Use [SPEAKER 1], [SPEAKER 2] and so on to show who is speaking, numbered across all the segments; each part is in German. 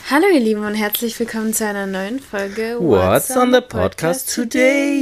[SPEAKER 1] Hallo ihr Lieben und herzlich willkommen zu einer neuen Folge
[SPEAKER 2] What's on the podcast today?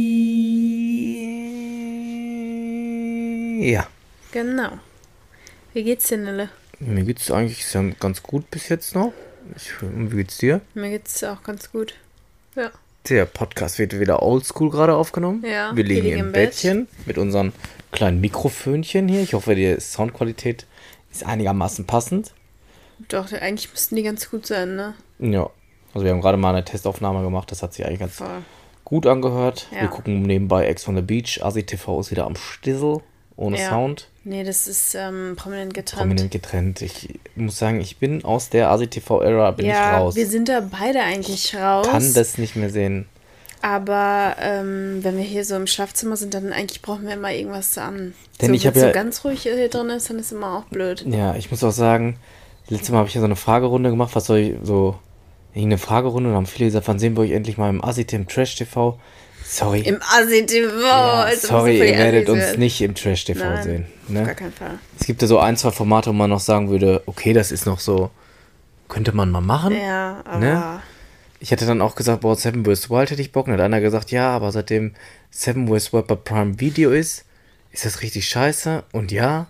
[SPEAKER 2] Ja.
[SPEAKER 1] Genau. Wie geht's dir, Nille?
[SPEAKER 2] Mir geht's eigentlich ganz gut bis jetzt noch. Wie geht's dir?
[SPEAKER 1] Mir geht's auch ganz gut. Ja.
[SPEAKER 2] Der Podcast wird wieder oldschool gerade aufgenommen.
[SPEAKER 1] Ja,
[SPEAKER 2] wir liegen im Bettchen mit unseren kleinen Mikrofönchen hier. Ich hoffe, die Soundqualität ist einigermaßen passend.
[SPEAKER 1] Doch, eigentlich müssten die ganz gut sein, ne?
[SPEAKER 2] Ja. Also wir haben gerade mal eine Testaufnahme gemacht. Das hat sich eigentlich ganz
[SPEAKER 1] Voll
[SPEAKER 2] gut angehört.
[SPEAKER 1] Ja.
[SPEAKER 2] Wir gucken nebenbei Ex on the Beach. Asi TV ist wieder am Stissel. Ohne Sound.
[SPEAKER 1] Nee, das ist prominent getrennt.
[SPEAKER 2] Prominent getrennt. Ich muss sagen, ich bin aus der ASI-TV-Ära ich raus.
[SPEAKER 1] Ja, wir sind da beide eigentlich raus.
[SPEAKER 2] Kann das nicht mehr sehen.
[SPEAKER 1] Aber wenn wir hier so im Schlafzimmer sind, dann eigentlich brauchen wir immer irgendwas an.
[SPEAKER 2] Denn
[SPEAKER 1] so,
[SPEAKER 2] ich habe
[SPEAKER 1] wenn es
[SPEAKER 2] ja
[SPEAKER 1] so ganz ruhig hier drin ist, dann ist immer auch blöd.
[SPEAKER 2] Ja, ich muss auch sagen, letztes Mal habe ich ja so eine Fragerunde gemacht. Was soll ich so... Irgendeine Fragerunde und haben viele gesagt, wann sehen wir euch endlich mal im ASI-TV, im Trash-TV? Sorry.
[SPEAKER 1] Im ASI-TV.
[SPEAKER 2] Ja, sorry, ihr werdet uns nicht im Trash-TV sehen. Ne?
[SPEAKER 1] Auf gar keinen Fall.
[SPEAKER 2] Es gibt ja so ein, zwei Formate, wo man noch sagen würde, okay, das ist noch so, könnte man mal machen.
[SPEAKER 1] Ja, aber...
[SPEAKER 2] Ne? Ich hätte dann auch gesagt, boah, Seven vs. Wild hätte ich Bock. Und hat einer gesagt, ja, aber seitdem Seven vs. Wild bei Prime Video ist das richtig scheiße. Und ja,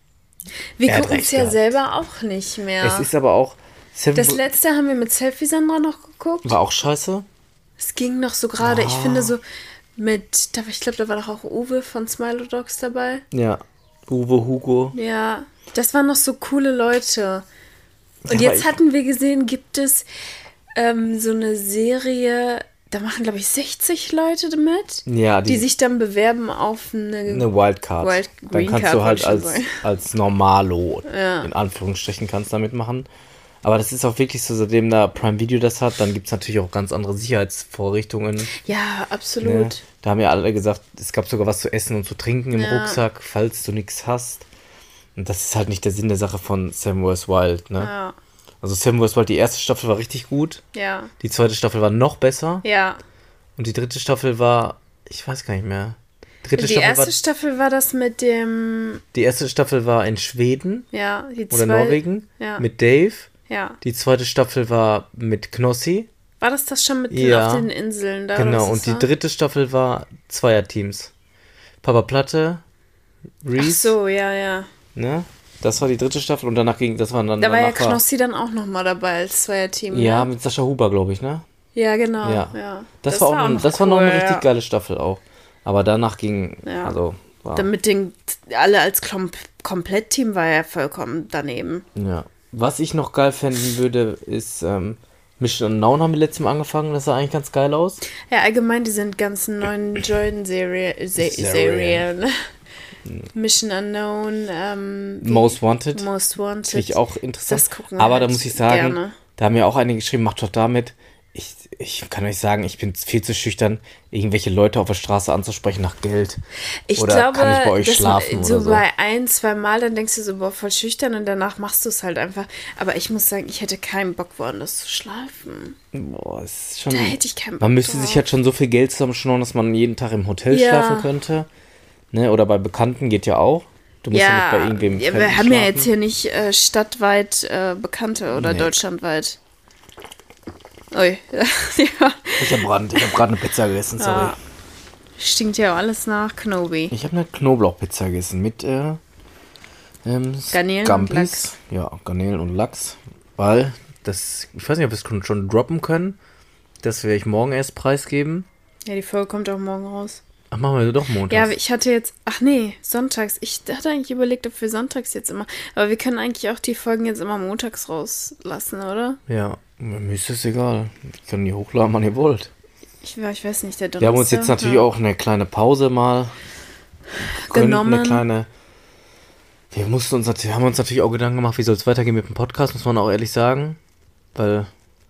[SPEAKER 1] wir gucken es ja selber auch nicht mehr.
[SPEAKER 2] Es ist aber auch...
[SPEAKER 1] Das letzte haben wir mit Selfie Sandra noch geguckt.
[SPEAKER 2] War auch scheiße.
[SPEAKER 1] Es ging noch so gerade. Ich finde so mit... Ich glaube, da war doch auch Uwe von Smilo Dogs dabei.
[SPEAKER 2] Ja, Uwe, Hugo.
[SPEAKER 1] Ja, das waren noch so coole Leute. Und jetzt hatten wir gesehen, gibt es so eine Serie... Da machen, glaube ich, 60 Leute mit,
[SPEAKER 2] ja,
[SPEAKER 1] die sich dann bewerben auf eine
[SPEAKER 2] Wildcard. Dann kannst du halt als Normalo, in Anführungsstrichen, kannst damit machen. Aber das ist auch wirklich so, seitdem da Prime Video das hat, dann gibt es natürlich auch ganz andere Sicherheitsvorrichtungen.
[SPEAKER 1] Ja, absolut.
[SPEAKER 2] Ne? Da haben ja alle gesagt, es gab sogar was zu essen und zu trinken im Rucksack, falls du nichts hast. Und das ist halt nicht der Sinn der Sache von Seven vs. Wild, ne?
[SPEAKER 1] Ja.
[SPEAKER 2] Also Seven vs. Wild, die erste Staffel war richtig gut.
[SPEAKER 1] Ja.
[SPEAKER 2] Die zweite Staffel war noch besser.
[SPEAKER 1] Ja.
[SPEAKER 2] Und die dritte Staffel war, ich weiß gar nicht mehr.
[SPEAKER 1] Die erste Staffel war das mit dem...
[SPEAKER 2] Die erste Staffel war in Schweden.
[SPEAKER 1] Ja,
[SPEAKER 2] oder Norwegen. Ja. Mit Dave.
[SPEAKER 1] Ja.
[SPEAKER 2] Die zweite Staffel war mit Knossi.
[SPEAKER 1] War das schon mit auf den Inseln da?
[SPEAKER 2] Genau, und die dritte Staffel war Zweierteams. Papa Platte, Reese.
[SPEAKER 1] Ach so, ja.
[SPEAKER 2] Ne? Das war die dritte Staffel und danach ging, das war dann...
[SPEAKER 1] Da war ja Knossi dann auch nochmal dabei als Zweierteam.
[SPEAKER 2] Ja, mit Sascha Huber, glaube ich, ne?
[SPEAKER 1] Ja, genau.
[SPEAKER 2] Ja. Das war noch eine richtig geile Staffel auch. Aber danach ging,
[SPEAKER 1] Damit alle als Komplettteam war ja vollkommen daneben.
[SPEAKER 2] Ja. Was ich noch geil fänden würde, ist Mission Unknown haben wir letztes Mal angefangen. Das sah eigentlich ganz geil aus.
[SPEAKER 1] Ja, allgemein, die sind ganzen neuen Jordan-Serien. Mission Unknown.
[SPEAKER 2] Most Wanted.
[SPEAKER 1] Finde
[SPEAKER 2] ich auch interessant.
[SPEAKER 1] Das gucken wir
[SPEAKER 2] aber
[SPEAKER 1] halt
[SPEAKER 2] da muss ich sagen,
[SPEAKER 1] gerne.
[SPEAKER 2] Da haben ja auch einige geschrieben, macht doch damit. Ich kann euch sagen, ich bin viel zu schüchtern, irgendwelche Leute auf der Straße anzusprechen nach Geld.
[SPEAKER 1] Ich
[SPEAKER 2] oder
[SPEAKER 1] glaube,
[SPEAKER 2] kann ich bei euch schlafen
[SPEAKER 1] so
[SPEAKER 2] oder so.
[SPEAKER 1] bei 1-2 Mal, dann denkst du so, boah, voll schüchtern und danach machst du es halt einfach. Aber ich muss sagen, ich hätte keinen Bock, woanders zu schlafen.
[SPEAKER 2] Boah, es ist schon,
[SPEAKER 1] da hätte ich keinen Bock
[SPEAKER 2] man müsste
[SPEAKER 1] drauf.
[SPEAKER 2] sich halt schon so viel Geld zusammenschnorren, dass man jeden Tag im Hotel schlafen könnte. Ne? Oder bei Bekannten geht ja auch. Du musst ja nicht bei irgendwem
[SPEAKER 1] wir haben ja jetzt hier nicht stadtweit Bekannte oder deutschlandweit. Ui. Ja.
[SPEAKER 2] Ich hab gerade eine Pizza gegessen, sorry.
[SPEAKER 1] Ja. Stinkt ja auch alles nach Knobi.
[SPEAKER 2] Ich habe eine Knoblauchpizza gegessen mit
[SPEAKER 1] Garnelen und Lachs.
[SPEAKER 2] Ja, Garnelen und Lachs. Weil ich weiß nicht, ob wir es schon droppen können. Das werde ich morgen erst preisgeben.
[SPEAKER 1] Ja, die Folge kommt auch morgen raus.
[SPEAKER 2] Ach, machen wir doch montags.
[SPEAKER 1] Ja, ich hatte jetzt, sonntags. Ich hatte eigentlich überlegt, ob wir sonntags jetzt immer, aber wir können eigentlich auch die Folgen jetzt immer montags rauslassen, oder?
[SPEAKER 2] Ja, mir ist das egal. Ich kann die hochladen, wann ihr wollt.
[SPEAKER 1] Ich weiß nicht, der Donnerstag.
[SPEAKER 2] Wir haben uns jetzt natürlich auch eine kleine Pause mal
[SPEAKER 1] genommen.
[SPEAKER 2] Wir haben uns natürlich auch Gedanken gemacht, wie soll es weitergehen mit dem Podcast, muss man auch ehrlich sagen. Weil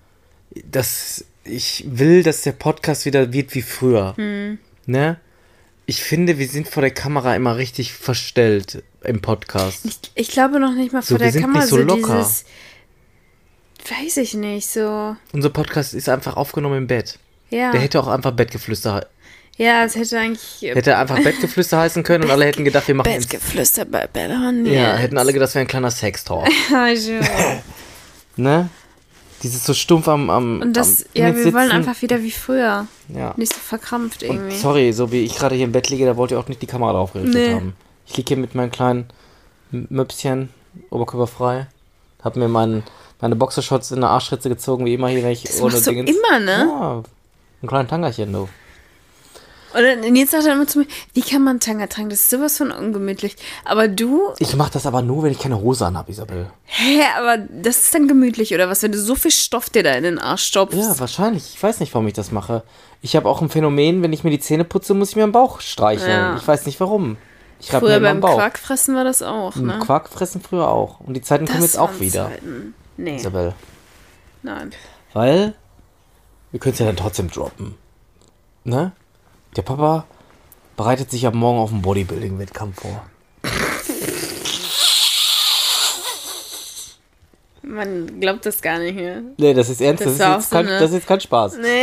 [SPEAKER 2] ich will, dass der Podcast wieder wird wie früher. Ne? Ich finde, wir sind vor der Kamera immer richtig verstellt im Podcast.
[SPEAKER 1] Ich glaube noch nicht mal vor der Kamera.
[SPEAKER 2] Nicht so locker.
[SPEAKER 1] Weiß ich nicht, so.
[SPEAKER 2] Unser Podcast ist einfach aufgenommen im Bett.
[SPEAKER 1] Ja.
[SPEAKER 2] Der hätte auch einfach Bettgeflüster.
[SPEAKER 1] Ja, es hätte eigentlich...
[SPEAKER 2] Hätte einfach Bettgeflüster heißen können und alle hätten gedacht, wir machen...
[SPEAKER 1] Bettgeflüster bei Bella.
[SPEAKER 2] Ja, hätten alle gedacht, das wäre ein kleiner Sextalk.
[SPEAKER 1] Ja, schon.
[SPEAKER 2] Ne? Dieses so stumpf am
[SPEAKER 1] Und das, ja, wir wollen einfach wieder wie früher. Ja. Nicht so verkrampft irgendwie.
[SPEAKER 2] Und sorry, so wie ich gerade hier im Bett liege, da wollt ihr auch nicht die Kamera drauf gerichtet haben. Ich liege hier mit meinem kleinen Möpschen, oberkörperfrei. Hab mir meine Boxershorts in eine Arschritze gezogen, wie immer hier, wenn ich
[SPEAKER 1] das ohne Dinge. Immer, ne?
[SPEAKER 2] Ja, ein kleines Tangerchen, du.
[SPEAKER 1] Und jetzt sagt er immer zu mir, wie kann man Tanga tragen? Das ist sowas von ungemütlich. Aber du...
[SPEAKER 2] Ich mach das aber nur, wenn ich keine Hose anhabe, Isabel.
[SPEAKER 1] Hä, aber das ist dann gemütlich, oder was? Wenn du so viel Stoff dir da in den Arsch stopfst.
[SPEAKER 2] Ja, wahrscheinlich. Ich weiß nicht, warum ich das mache. Ich habe auch ein Phänomen, wenn ich mir die Zähne putze, muss ich mir am Bauch streicheln. Ja. Ich weiß nicht, warum. Ich
[SPEAKER 1] früher mir beim Quarkfressen war das auch, ne?
[SPEAKER 2] Quarkfressen früher auch. Und die Zeiten kommen jetzt auch wieder.
[SPEAKER 1] Zeiten. Nee.
[SPEAKER 2] Isabel.
[SPEAKER 1] Nein.
[SPEAKER 2] Weil, wir können es ja dann trotzdem droppen. Ne? Der Papa bereitet sich ab morgen auf einen Bodybuilding-Wettkampf vor.
[SPEAKER 1] Man glaubt das gar nicht mehr.
[SPEAKER 2] Nee, das ist ernst. Das ist jetzt kein Spaß. Nee.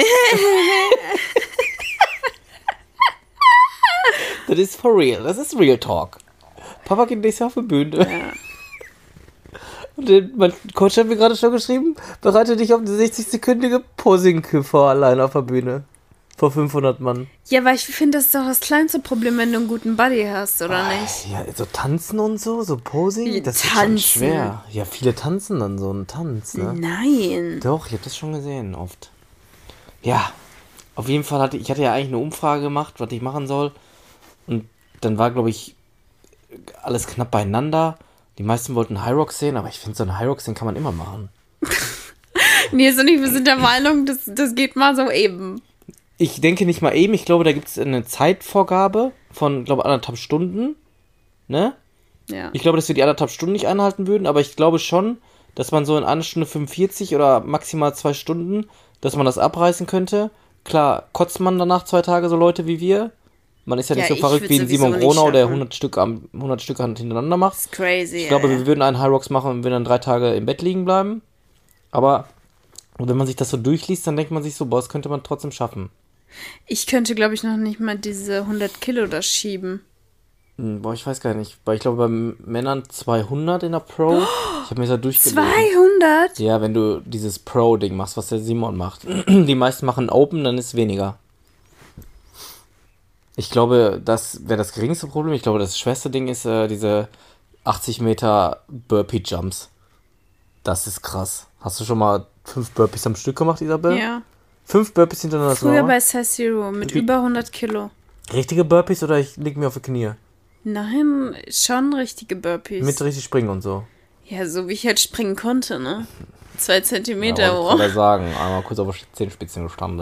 [SPEAKER 2] Das ist for real. Das ist Real Talk. Papa geht nächstes Jahr auf die Bühne. Ja. Und mein Coach hat mir gerade schon geschrieben, bereite dich auf die 60-sekündige Posing vor, allein auf der Bühne. Vor 500 Mann.
[SPEAKER 1] Ja, weil ich finde, das ist doch das kleinste Problem, wenn du einen guten Buddy hast, oder nicht?
[SPEAKER 2] Ja, so tanzen und so Posing, das ist schon schwer. Ja, viele tanzen dann so einen Tanz, ne?
[SPEAKER 1] Nein.
[SPEAKER 2] Doch, ich habe das schon gesehen, oft. Ja, auf jeden Fall hatte ich ja eigentlich eine Umfrage gemacht, was ich machen soll. Und dann war, glaube ich, alles knapp beieinander. Die meisten wollten High Rocks sehen, aber ich finde, so einen High Rocks, den kann man immer machen.
[SPEAKER 1] Nee, so nicht, wir sind der Meinung, das geht mal so eben.
[SPEAKER 2] Ich denke nicht mal eben, ich glaube, da gibt es eine Zeitvorgabe von, glaube ich, 1,5 Stunden, ne?
[SPEAKER 1] Ja.
[SPEAKER 2] Ich glaube, dass wir die 1,5 Stunden nicht einhalten würden, aber ich glaube schon, dass man so in 1 Stunde 45 oder maximal 2 Stunden, dass man das abreißen könnte. Klar, kotzt man danach 2 Tage so Leute wie wir. Man ist ja nicht so verrückt wie ein Simon Gronau, der 100 Stück hintereinander macht.
[SPEAKER 1] Das ist crazy,
[SPEAKER 2] ich glaube, wir würden einen High Rocks machen und würden dann 3 Tage im Bett liegen bleiben. Aber wenn man sich das so durchliest, dann denkt man sich so, boah, das könnte man trotzdem schaffen.
[SPEAKER 1] Ich könnte, glaube ich, noch nicht mal diese 100 Kilo da schieben.
[SPEAKER 2] Boah, ich weiß gar nicht. Weil ich glaube, bei Männern 200 in der Pro. Ich habe mir das durchgelesen.
[SPEAKER 1] 200?
[SPEAKER 2] Ja, wenn du dieses Pro-Ding machst, was der Simon macht. Die meisten machen Open, dann ist es weniger. Ich glaube, das wäre das geringste Problem. Ich glaube, das schwerste Ding ist diese 80 Meter Burpee-Jumps. Das ist krass. Hast du schon mal 5 Burpees am Stück gemacht, Isabel?
[SPEAKER 1] Ja.
[SPEAKER 2] 5 Burpees hintereinander.
[SPEAKER 1] Früher bei Size Zero mit über 100 Kilo.
[SPEAKER 2] Richtige Burpees oder ich leg mir auf die Knie?
[SPEAKER 1] Nein, schon richtige Burpees.
[SPEAKER 2] Mit richtig springen und so.
[SPEAKER 1] Ja, so wie ich halt springen konnte, ne? 2 Zentimeter hoch.
[SPEAKER 2] Ich wollte sagen, einmal kurz auf Zehenspitzen gestanden.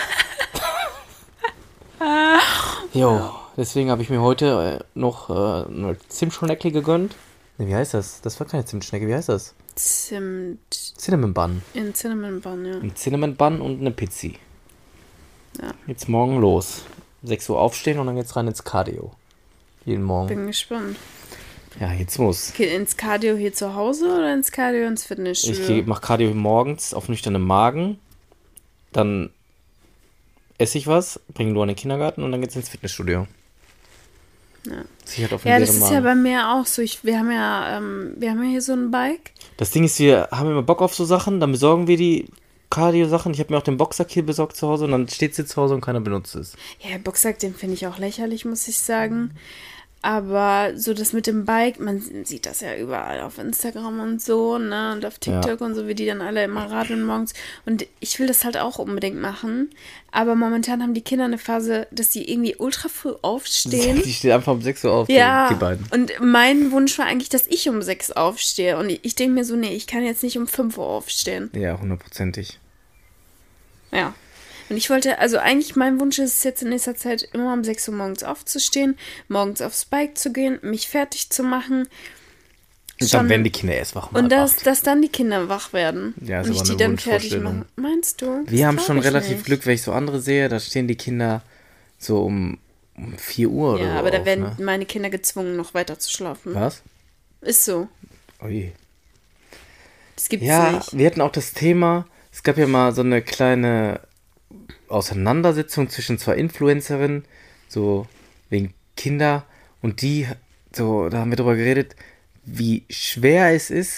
[SPEAKER 2] Jo, deswegen habe ich mir heute noch eine Zimtschnecke gegönnt. Ne, wie heißt das? Das war keine Zimtschnecke, wie heißt das? Cinnamon Bun.
[SPEAKER 1] Ein Cinnamon Bun, ja.
[SPEAKER 2] Ein Cinnamon Bun und eine Pizzi.
[SPEAKER 1] Ja.
[SPEAKER 2] Jetzt morgen los. 6 Uhr aufstehen und dann geht's rein ins Cardio. Jeden Morgen.
[SPEAKER 1] Bin gespannt.
[SPEAKER 2] Ja, jetzt muss.
[SPEAKER 1] Geht ins Cardio hier zu Hause oder ins Cardio ins Fitnessstudio?
[SPEAKER 2] Ich mache Cardio morgens auf nüchternem Magen. Dann esse ich was, bringe Luan in den Kindergarten und dann geht's ins Fitnessstudio.
[SPEAKER 1] Ja,
[SPEAKER 2] ja,
[SPEAKER 1] das ist ja bei mir auch so. Wir haben ja hier so ein Bike.
[SPEAKER 2] Das Ding ist, wir haben immer Bock auf so Sachen, dann besorgen wir die Cardio-Sachen. Ich habe mir auch den Boxsack hier besorgt zu Hause und dann steht sie zu Hause und keiner benutzt es.
[SPEAKER 1] Ja, der Boxsack, den finde ich auch lächerlich, muss ich sagen. Aber so das mit dem Bike, man sieht das ja überall auf Instagram und so, ne, und auf TikTok und so, wie die dann alle immer radeln morgens. Und ich will das halt auch unbedingt machen. Aber momentan haben die Kinder eine Phase, dass die irgendwie ultra früh aufstehen.
[SPEAKER 2] Die stehen einfach um 6 Uhr auf,
[SPEAKER 1] ja,
[SPEAKER 2] die beiden.
[SPEAKER 1] Und mein Wunsch war eigentlich, dass ich um 6 aufstehe. Und ich denke mir so, nee, ich kann jetzt nicht um 5 Uhr aufstehen.
[SPEAKER 2] Ja, 100%.
[SPEAKER 1] Ja. Und ich wollte, also eigentlich mein Wunsch ist es jetzt in nächster Zeit immer um 6 Uhr morgens aufzustehen, morgens aufs Bike zu gehen, mich fertig zu machen.
[SPEAKER 2] Und dann werden die Kinder erst wach.
[SPEAKER 1] Und dass dann die Kinder wach werden.
[SPEAKER 2] Ja, ist
[SPEAKER 1] und ich die dann fertig mache. Meinst du?
[SPEAKER 2] Wir haben schon relativ Glück, wenn ich so andere sehe, da stehen die Kinder so um 4 Uhr oder so.
[SPEAKER 1] Ja, aber da werden
[SPEAKER 2] ne?
[SPEAKER 1] meine Kinder gezwungen, noch weiter zu schlafen.
[SPEAKER 2] Was?
[SPEAKER 1] Ist so.
[SPEAKER 2] Oje.
[SPEAKER 1] Das gibt's
[SPEAKER 2] ja,
[SPEAKER 1] nicht.
[SPEAKER 2] Wir hatten auch das Thema, es gab ja mal so eine kleine Auseinandersetzung zwischen 2 Influencerinnen, so wegen Kinder, und die, so, da haben wir drüber geredet, wie schwer es ist,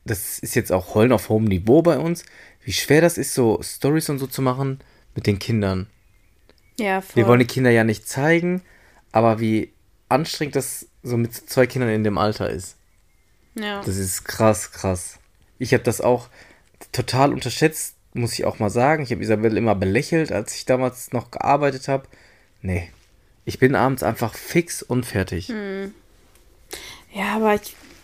[SPEAKER 2] das ist jetzt auch Heulen auf hohem Niveau bei uns, wie schwer das ist, so Stories und so zu machen mit den Kindern.
[SPEAKER 1] Ja, voll.
[SPEAKER 2] Wir wollen die Kinder ja nicht zeigen, aber wie anstrengend das so mit 2 Kindern in dem Alter ist.
[SPEAKER 1] Ja.
[SPEAKER 2] Das ist krass, krass. Ich habe das auch total unterschätzt, muss ich auch mal sagen. Ich habe Isabel immer belächelt, als ich damals noch gearbeitet habe. Nee, ich bin abends einfach fix und fertig.
[SPEAKER 1] Ja, aber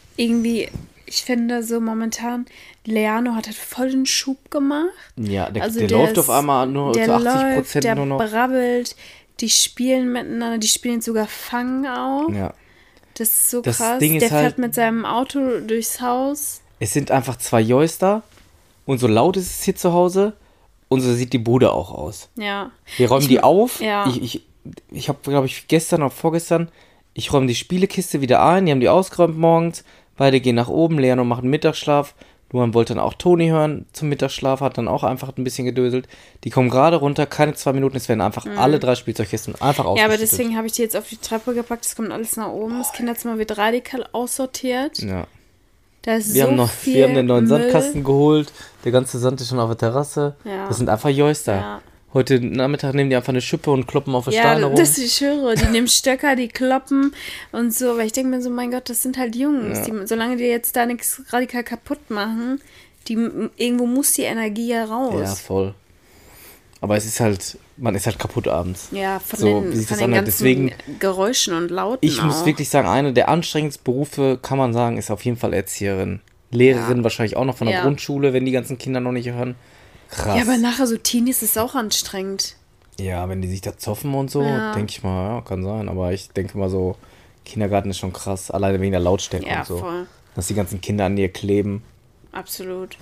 [SPEAKER 1] ich finde so momentan, Leano hat halt voll den Schub gemacht.
[SPEAKER 2] Ja, der
[SPEAKER 1] Der
[SPEAKER 2] läuft auf einmal nur zu 80%
[SPEAKER 1] der
[SPEAKER 2] nur noch.
[SPEAKER 1] brabbelt, die spielen miteinander, die spielen sogar Fangen auch.
[SPEAKER 2] Ja.
[SPEAKER 1] Das ist so
[SPEAKER 2] Das
[SPEAKER 1] krass.
[SPEAKER 2] Ding ist
[SPEAKER 1] Der fährt
[SPEAKER 2] halt-
[SPEAKER 1] mit seinem Auto durchs Haus.
[SPEAKER 2] Es sind einfach 2 Joys da und so laut ist es hier zu Hause und so sieht die Bude auch aus.
[SPEAKER 1] Ja.
[SPEAKER 2] Wir räumen die auf.
[SPEAKER 1] Ja.
[SPEAKER 2] Ich habe, glaube ich, gestern oder vorgestern, ich räume die Spielekiste wieder ein. Die haben die ausgeräumt morgens. Beide gehen nach oben. Leano macht einen Mittagsschlaf. Luan wollte dann auch Toni hören zum Mittagsschlaf. Hat dann auch einfach ein bisschen gedöselt. Die kommen gerade runter. Keine 2 Minuten. Es werden einfach alle 3 Spielzeugkisten einfach
[SPEAKER 1] Ja, aber
[SPEAKER 2] ausgeschüttet.
[SPEAKER 1] deswegen habe ich die jetzt auf die Treppe gepackt. Das kommt alles nach oben. Das Kinderzimmer wird radikal aussortiert.
[SPEAKER 2] Ja.
[SPEAKER 1] Da ist
[SPEAKER 2] Wir
[SPEAKER 1] so
[SPEAKER 2] haben
[SPEAKER 1] viel
[SPEAKER 2] den neuen
[SPEAKER 1] Müll.
[SPEAKER 2] Sandkasten geholt. Der ganze Sand ist schon auf der Terrasse.
[SPEAKER 1] Ja.
[SPEAKER 2] Das sind einfach Joys da.
[SPEAKER 1] Ja.
[SPEAKER 2] Heute Nachmittag nehmen die einfach eine Schippe und kloppen auf der
[SPEAKER 1] Ja,
[SPEAKER 2] Steine rum.
[SPEAKER 1] das ich höre. Die nehmen Stöcker, die kloppen und so. Weil ich denke mir so, mein Gott, das sind halt Jungs.
[SPEAKER 2] Ja.
[SPEAKER 1] Die, solange die jetzt da nichts radikal kaputt machen, irgendwo muss die Energie ja raus.
[SPEAKER 2] Ja, voll. Aber es ist halt, man ist halt kaputt abends.
[SPEAKER 1] Ja, von
[SPEAKER 2] So,
[SPEAKER 1] den,
[SPEAKER 2] wie sich
[SPEAKER 1] von
[SPEAKER 2] das
[SPEAKER 1] den
[SPEAKER 2] anhört.
[SPEAKER 1] ganzen
[SPEAKER 2] Deswegen-
[SPEAKER 1] Geräuschen und Lauten
[SPEAKER 2] Ich muss
[SPEAKER 1] auch.
[SPEAKER 2] wirklich sagen, eine der anstrengendsten Berufe, kann man sagen, ist auf jeden Fall Erzieherin. Lehrerin wahrscheinlich auch noch von der
[SPEAKER 1] Ja.
[SPEAKER 2] Grundschule, wenn die ganzen Kinder noch nicht hören. Krass.
[SPEAKER 1] Ja, aber nachher so Teenies ist auch anstrengend.
[SPEAKER 2] Ja, wenn die sich da zoffen und so,
[SPEAKER 1] Ja.
[SPEAKER 2] denke ich mal, ja, kann sein. Aber ich denke mal so, Kindergarten ist schon krass. Alleine wegen der Lautstärke
[SPEAKER 1] Ja,
[SPEAKER 2] und so.
[SPEAKER 1] voll.
[SPEAKER 2] Dass die ganzen Kinder an dir kleben.
[SPEAKER 1] Absolut.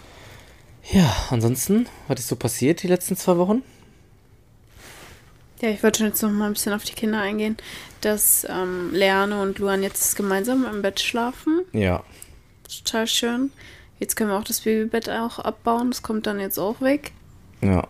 [SPEAKER 2] Ja, ansonsten, was ist so passiert die letzten 2 Wochen?
[SPEAKER 1] Ja, ich wollte jetzt noch mal ein bisschen auf die Kinder eingehen, dass Leane und Luan jetzt gemeinsam im Bett schlafen.
[SPEAKER 2] Ja.
[SPEAKER 1] Total schön. Jetzt können wir auch das Babybett auch abbauen. Das kommt dann jetzt auch weg.
[SPEAKER 2] Ja.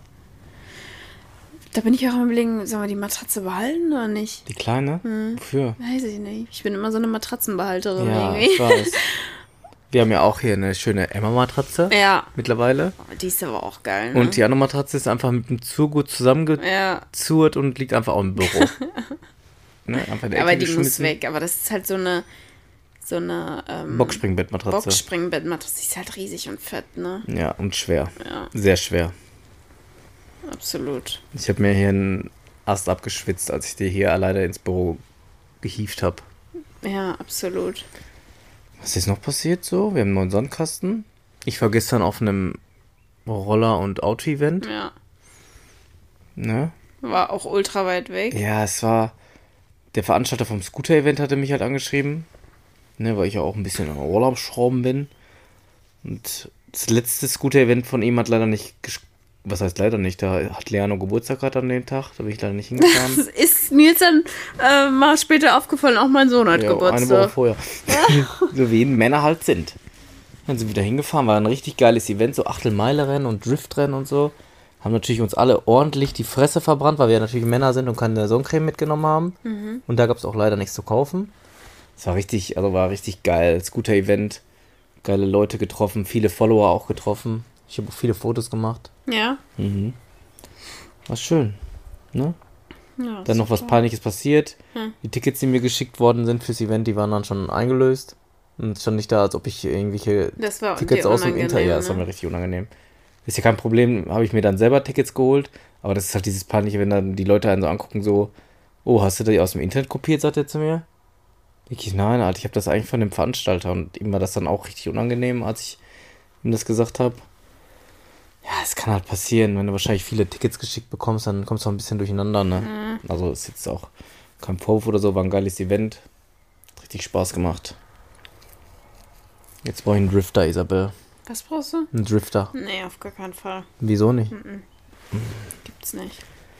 [SPEAKER 1] Da bin ich auch am Überlegen, sollen wir die Matratze behalten oder nicht?
[SPEAKER 2] Die Kleine? Wofür?
[SPEAKER 1] Weiß ich nicht. Ich bin immer so eine Matratzenbehalterin
[SPEAKER 2] Ja,
[SPEAKER 1] irgendwie.
[SPEAKER 2] ich weiß. Wir haben ja auch hier eine schöne Emma-Matratze
[SPEAKER 1] Ja.
[SPEAKER 2] mittlerweile.
[SPEAKER 1] Die ist aber auch geil, ne?
[SPEAKER 2] Und die andere Matratze ist einfach mit dem Zurgut zusammengezurrt
[SPEAKER 1] ja.
[SPEAKER 2] und liegt einfach auch im Büro. Ne? Einfach in der
[SPEAKER 1] Aber
[SPEAKER 2] Ecke
[SPEAKER 1] die muss
[SPEAKER 2] geschmissen.
[SPEAKER 1] weg. Aber das ist halt so eine
[SPEAKER 2] Boxspringbettmatratze.
[SPEAKER 1] Boxspringbettmatratze. Die ist halt riesig und fett, ne?
[SPEAKER 2] Ja, und schwer.
[SPEAKER 1] Ja,
[SPEAKER 2] Sehr schwer.
[SPEAKER 1] absolut.
[SPEAKER 2] Ich habe mir hier einen Ast abgeschwitzt, als ich die hier alleine ins Büro gehievt habe.
[SPEAKER 1] Ja, absolut.
[SPEAKER 2] Was ist noch passiert so? Wir haben einen neuen Sandkasten. Ich war gestern auf einem Roller- und Auto-Event.
[SPEAKER 1] Ja.
[SPEAKER 2] Ne?
[SPEAKER 1] War auch ultra weit weg.
[SPEAKER 2] Ja, es war... Der Veranstalter vom Scooter-Event hatte mich halt angeschrieben. Ne, weil ich ja auch ein bisschen am Urlaubsschrauben bin. Und das letzte Scooter-Event von ihm hat leider nicht... Was heißt leider nicht? Da hat Leano Geburtstag gehabt an dem Tag. Da bin ich leider nicht hingefahren.
[SPEAKER 1] Das ist mir jetzt dann mal später aufgefallen, auch mein Sohn hat
[SPEAKER 2] Ja, eine Woche
[SPEAKER 1] Geburtstag.
[SPEAKER 2] vorher. So wie Männer halt sind. Dann sind wir wieder hingefahren, war ein richtig geiles Event, so Achtelmeile-Rennen und Driftrennen und so. Haben natürlich uns alle ordentlich die Fresse verbrannt, weil wir ja natürlich Männer sind und keine Sonnencreme mitgenommen haben. Und da gab es auch leider nichts zu kaufen. Es war war richtig geil. Scooter-Event, geile Leute getroffen, viele Follower auch getroffen. Ich habe auch viele Fotos gemacht.
[SPEAKER 1] Ja.
[SPEAKER 2] War schön. Ne?
[SPEAKER 1] Ja,
[SPEAKER 2] Dann noch was
[SPEAKER 1] super.
[SPEAKER 2] Peinliches passiert. Die Tickets, die mir geschickt worden sind fürs Event, die waren dann schon eingelöst. Und schon nicht da, als ob ich irgendwelche
[SPEAKER 1] Das war
[SPEAKER 2] Tickets
[SPEAKER 1] dir
[SPEAKER 2] aus dem
[SPEAKER 1] unangenehm,
[SPEAKER 2] Internet. Ja, das war
[SPEAKER 1] ne?
[SPEAKER 2] mir richtig unangenehm. Ist ja kein Problem, habe ich mir dann selber Tickets geholt. Aber das ist halt dieses Peinliche, wenn dann die Leute einen so angucken, so, oh, hast du die aus dem Internet kopiert, sagt er zu mir. Denke ich, nein, Alter, ich habe das eigentlich von dem Veranstalter. Und ihm war das dann auch richtig unangenehm, als ich ihm das gesagt habe. Ja, es kann halt passieren, wenn du wahrscheinlich viele Tickets geschickt bekommst, dann kommst du auch ein bisschen durcheinander, ne? Also ist jetzt auch kein Vorwurf oder so, war ein geiles Event. Hat richtig Spaß gemacht. Jetzt brauche ich einen Drifter, Isabel.
[SPEAKER 1] Was brauchst du?
[SPEAKER 2] Einen Drifter.
[SPEAKER 1] Nee, auf gar keinen Fall.
[SPEAKER 2] Wieso nicht?
[SPEAKER 1] Gibt's nicht.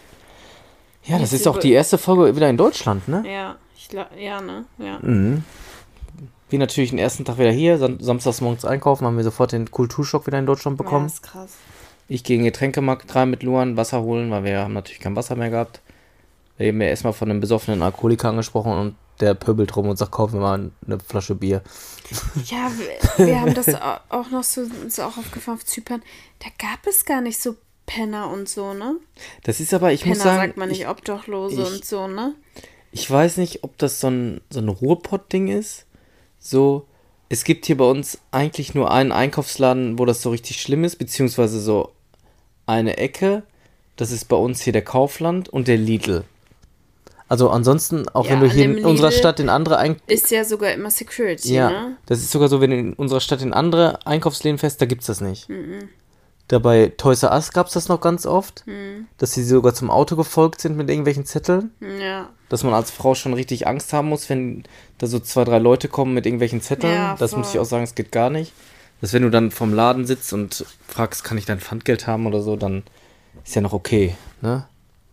[SPEAKER 2] Ja, das
[SPEAKER 1] Jetzt
[SPEAKER 2] ist auch die erste Folge wieder in Deutschland, ne?
[SPEAKER 1] Ja, ja, ne? Ja.
[SPEAKER 2] Mhm. Wir natürlich den ersten Tag wieder hier, samstags morgens einkaufen, haben wir sofort den Kulturschock wieder in Deutschland
[SPEAKER 1] Ja,
[SPEAKER 2] bekommen.
[SPEAKER 1] ist krass.
[SPEAKER 2] Ich gehe in den Getränkemarkt rein mit Luan, Wasser holen, weil wir haben natürlich kein Wasser mehr gehabt. Wir haben ja erstmal von einem besoffenen Alkoholiker angesprochen und der pöbelt rum und sagt, kauf mir mal eine Flasche Bier.
[SPEAKER 1] Ja, wir haben das auch noch so auch aufgefallen auf Zypern. Da gab es gar nicht so Penner und so, ne?
[SPEAKER 2] Das ist aber, ich
[SPEAKER 1] Penner
[SPEAKER 2] muss sagen...
[SPEAKER 1] sagt man nicht, Obdachlose und so, ne?
[SPEAKER 2] Ich weiß nicht, ob das so ein Ruhrpott-Ding ist. So, es gibt hier bei uns eigentlich nur einen Einkaufsladen, wo das so richtig schlimm ist, beziehungsweise so eine Ecke. Das ist bei uns hier der Kaufland und der Lidl. Also ansonsten, auch wenn du hier in unserer Stadt in andere...
[SPEAKER 1] Ist ja sogar immer Security,
[SPEAKER 2] ja,
[SPEAKER 1] ne?
[SPEAKER 2] das ist sogar so, wenn du in unserer Stadt in andere Einkaufsläden fährst, da gibt's das nicht. Dabei Toys R Us gab's das noch ganz oft, dass sie sogar zum Auto gefolgt sind mit irgendwelchen Zetteln.
[SPEAKER 1] Ja.
[SPEAKER 2] Dass man als Frau schon richtig Angst haben muss, wenn da so 2, 3 Leute kommen mit irgendwelchen Zetteln.
[SPEAKER 1] Ja,
[SPEAKER 2] das muss ich auch sagen, es geht gar nicht. Dass wenn du dann vom Laden sitzt und fragst, kann ich dein Pfandgeld haben oder so, dann ist ja noch okay, ne?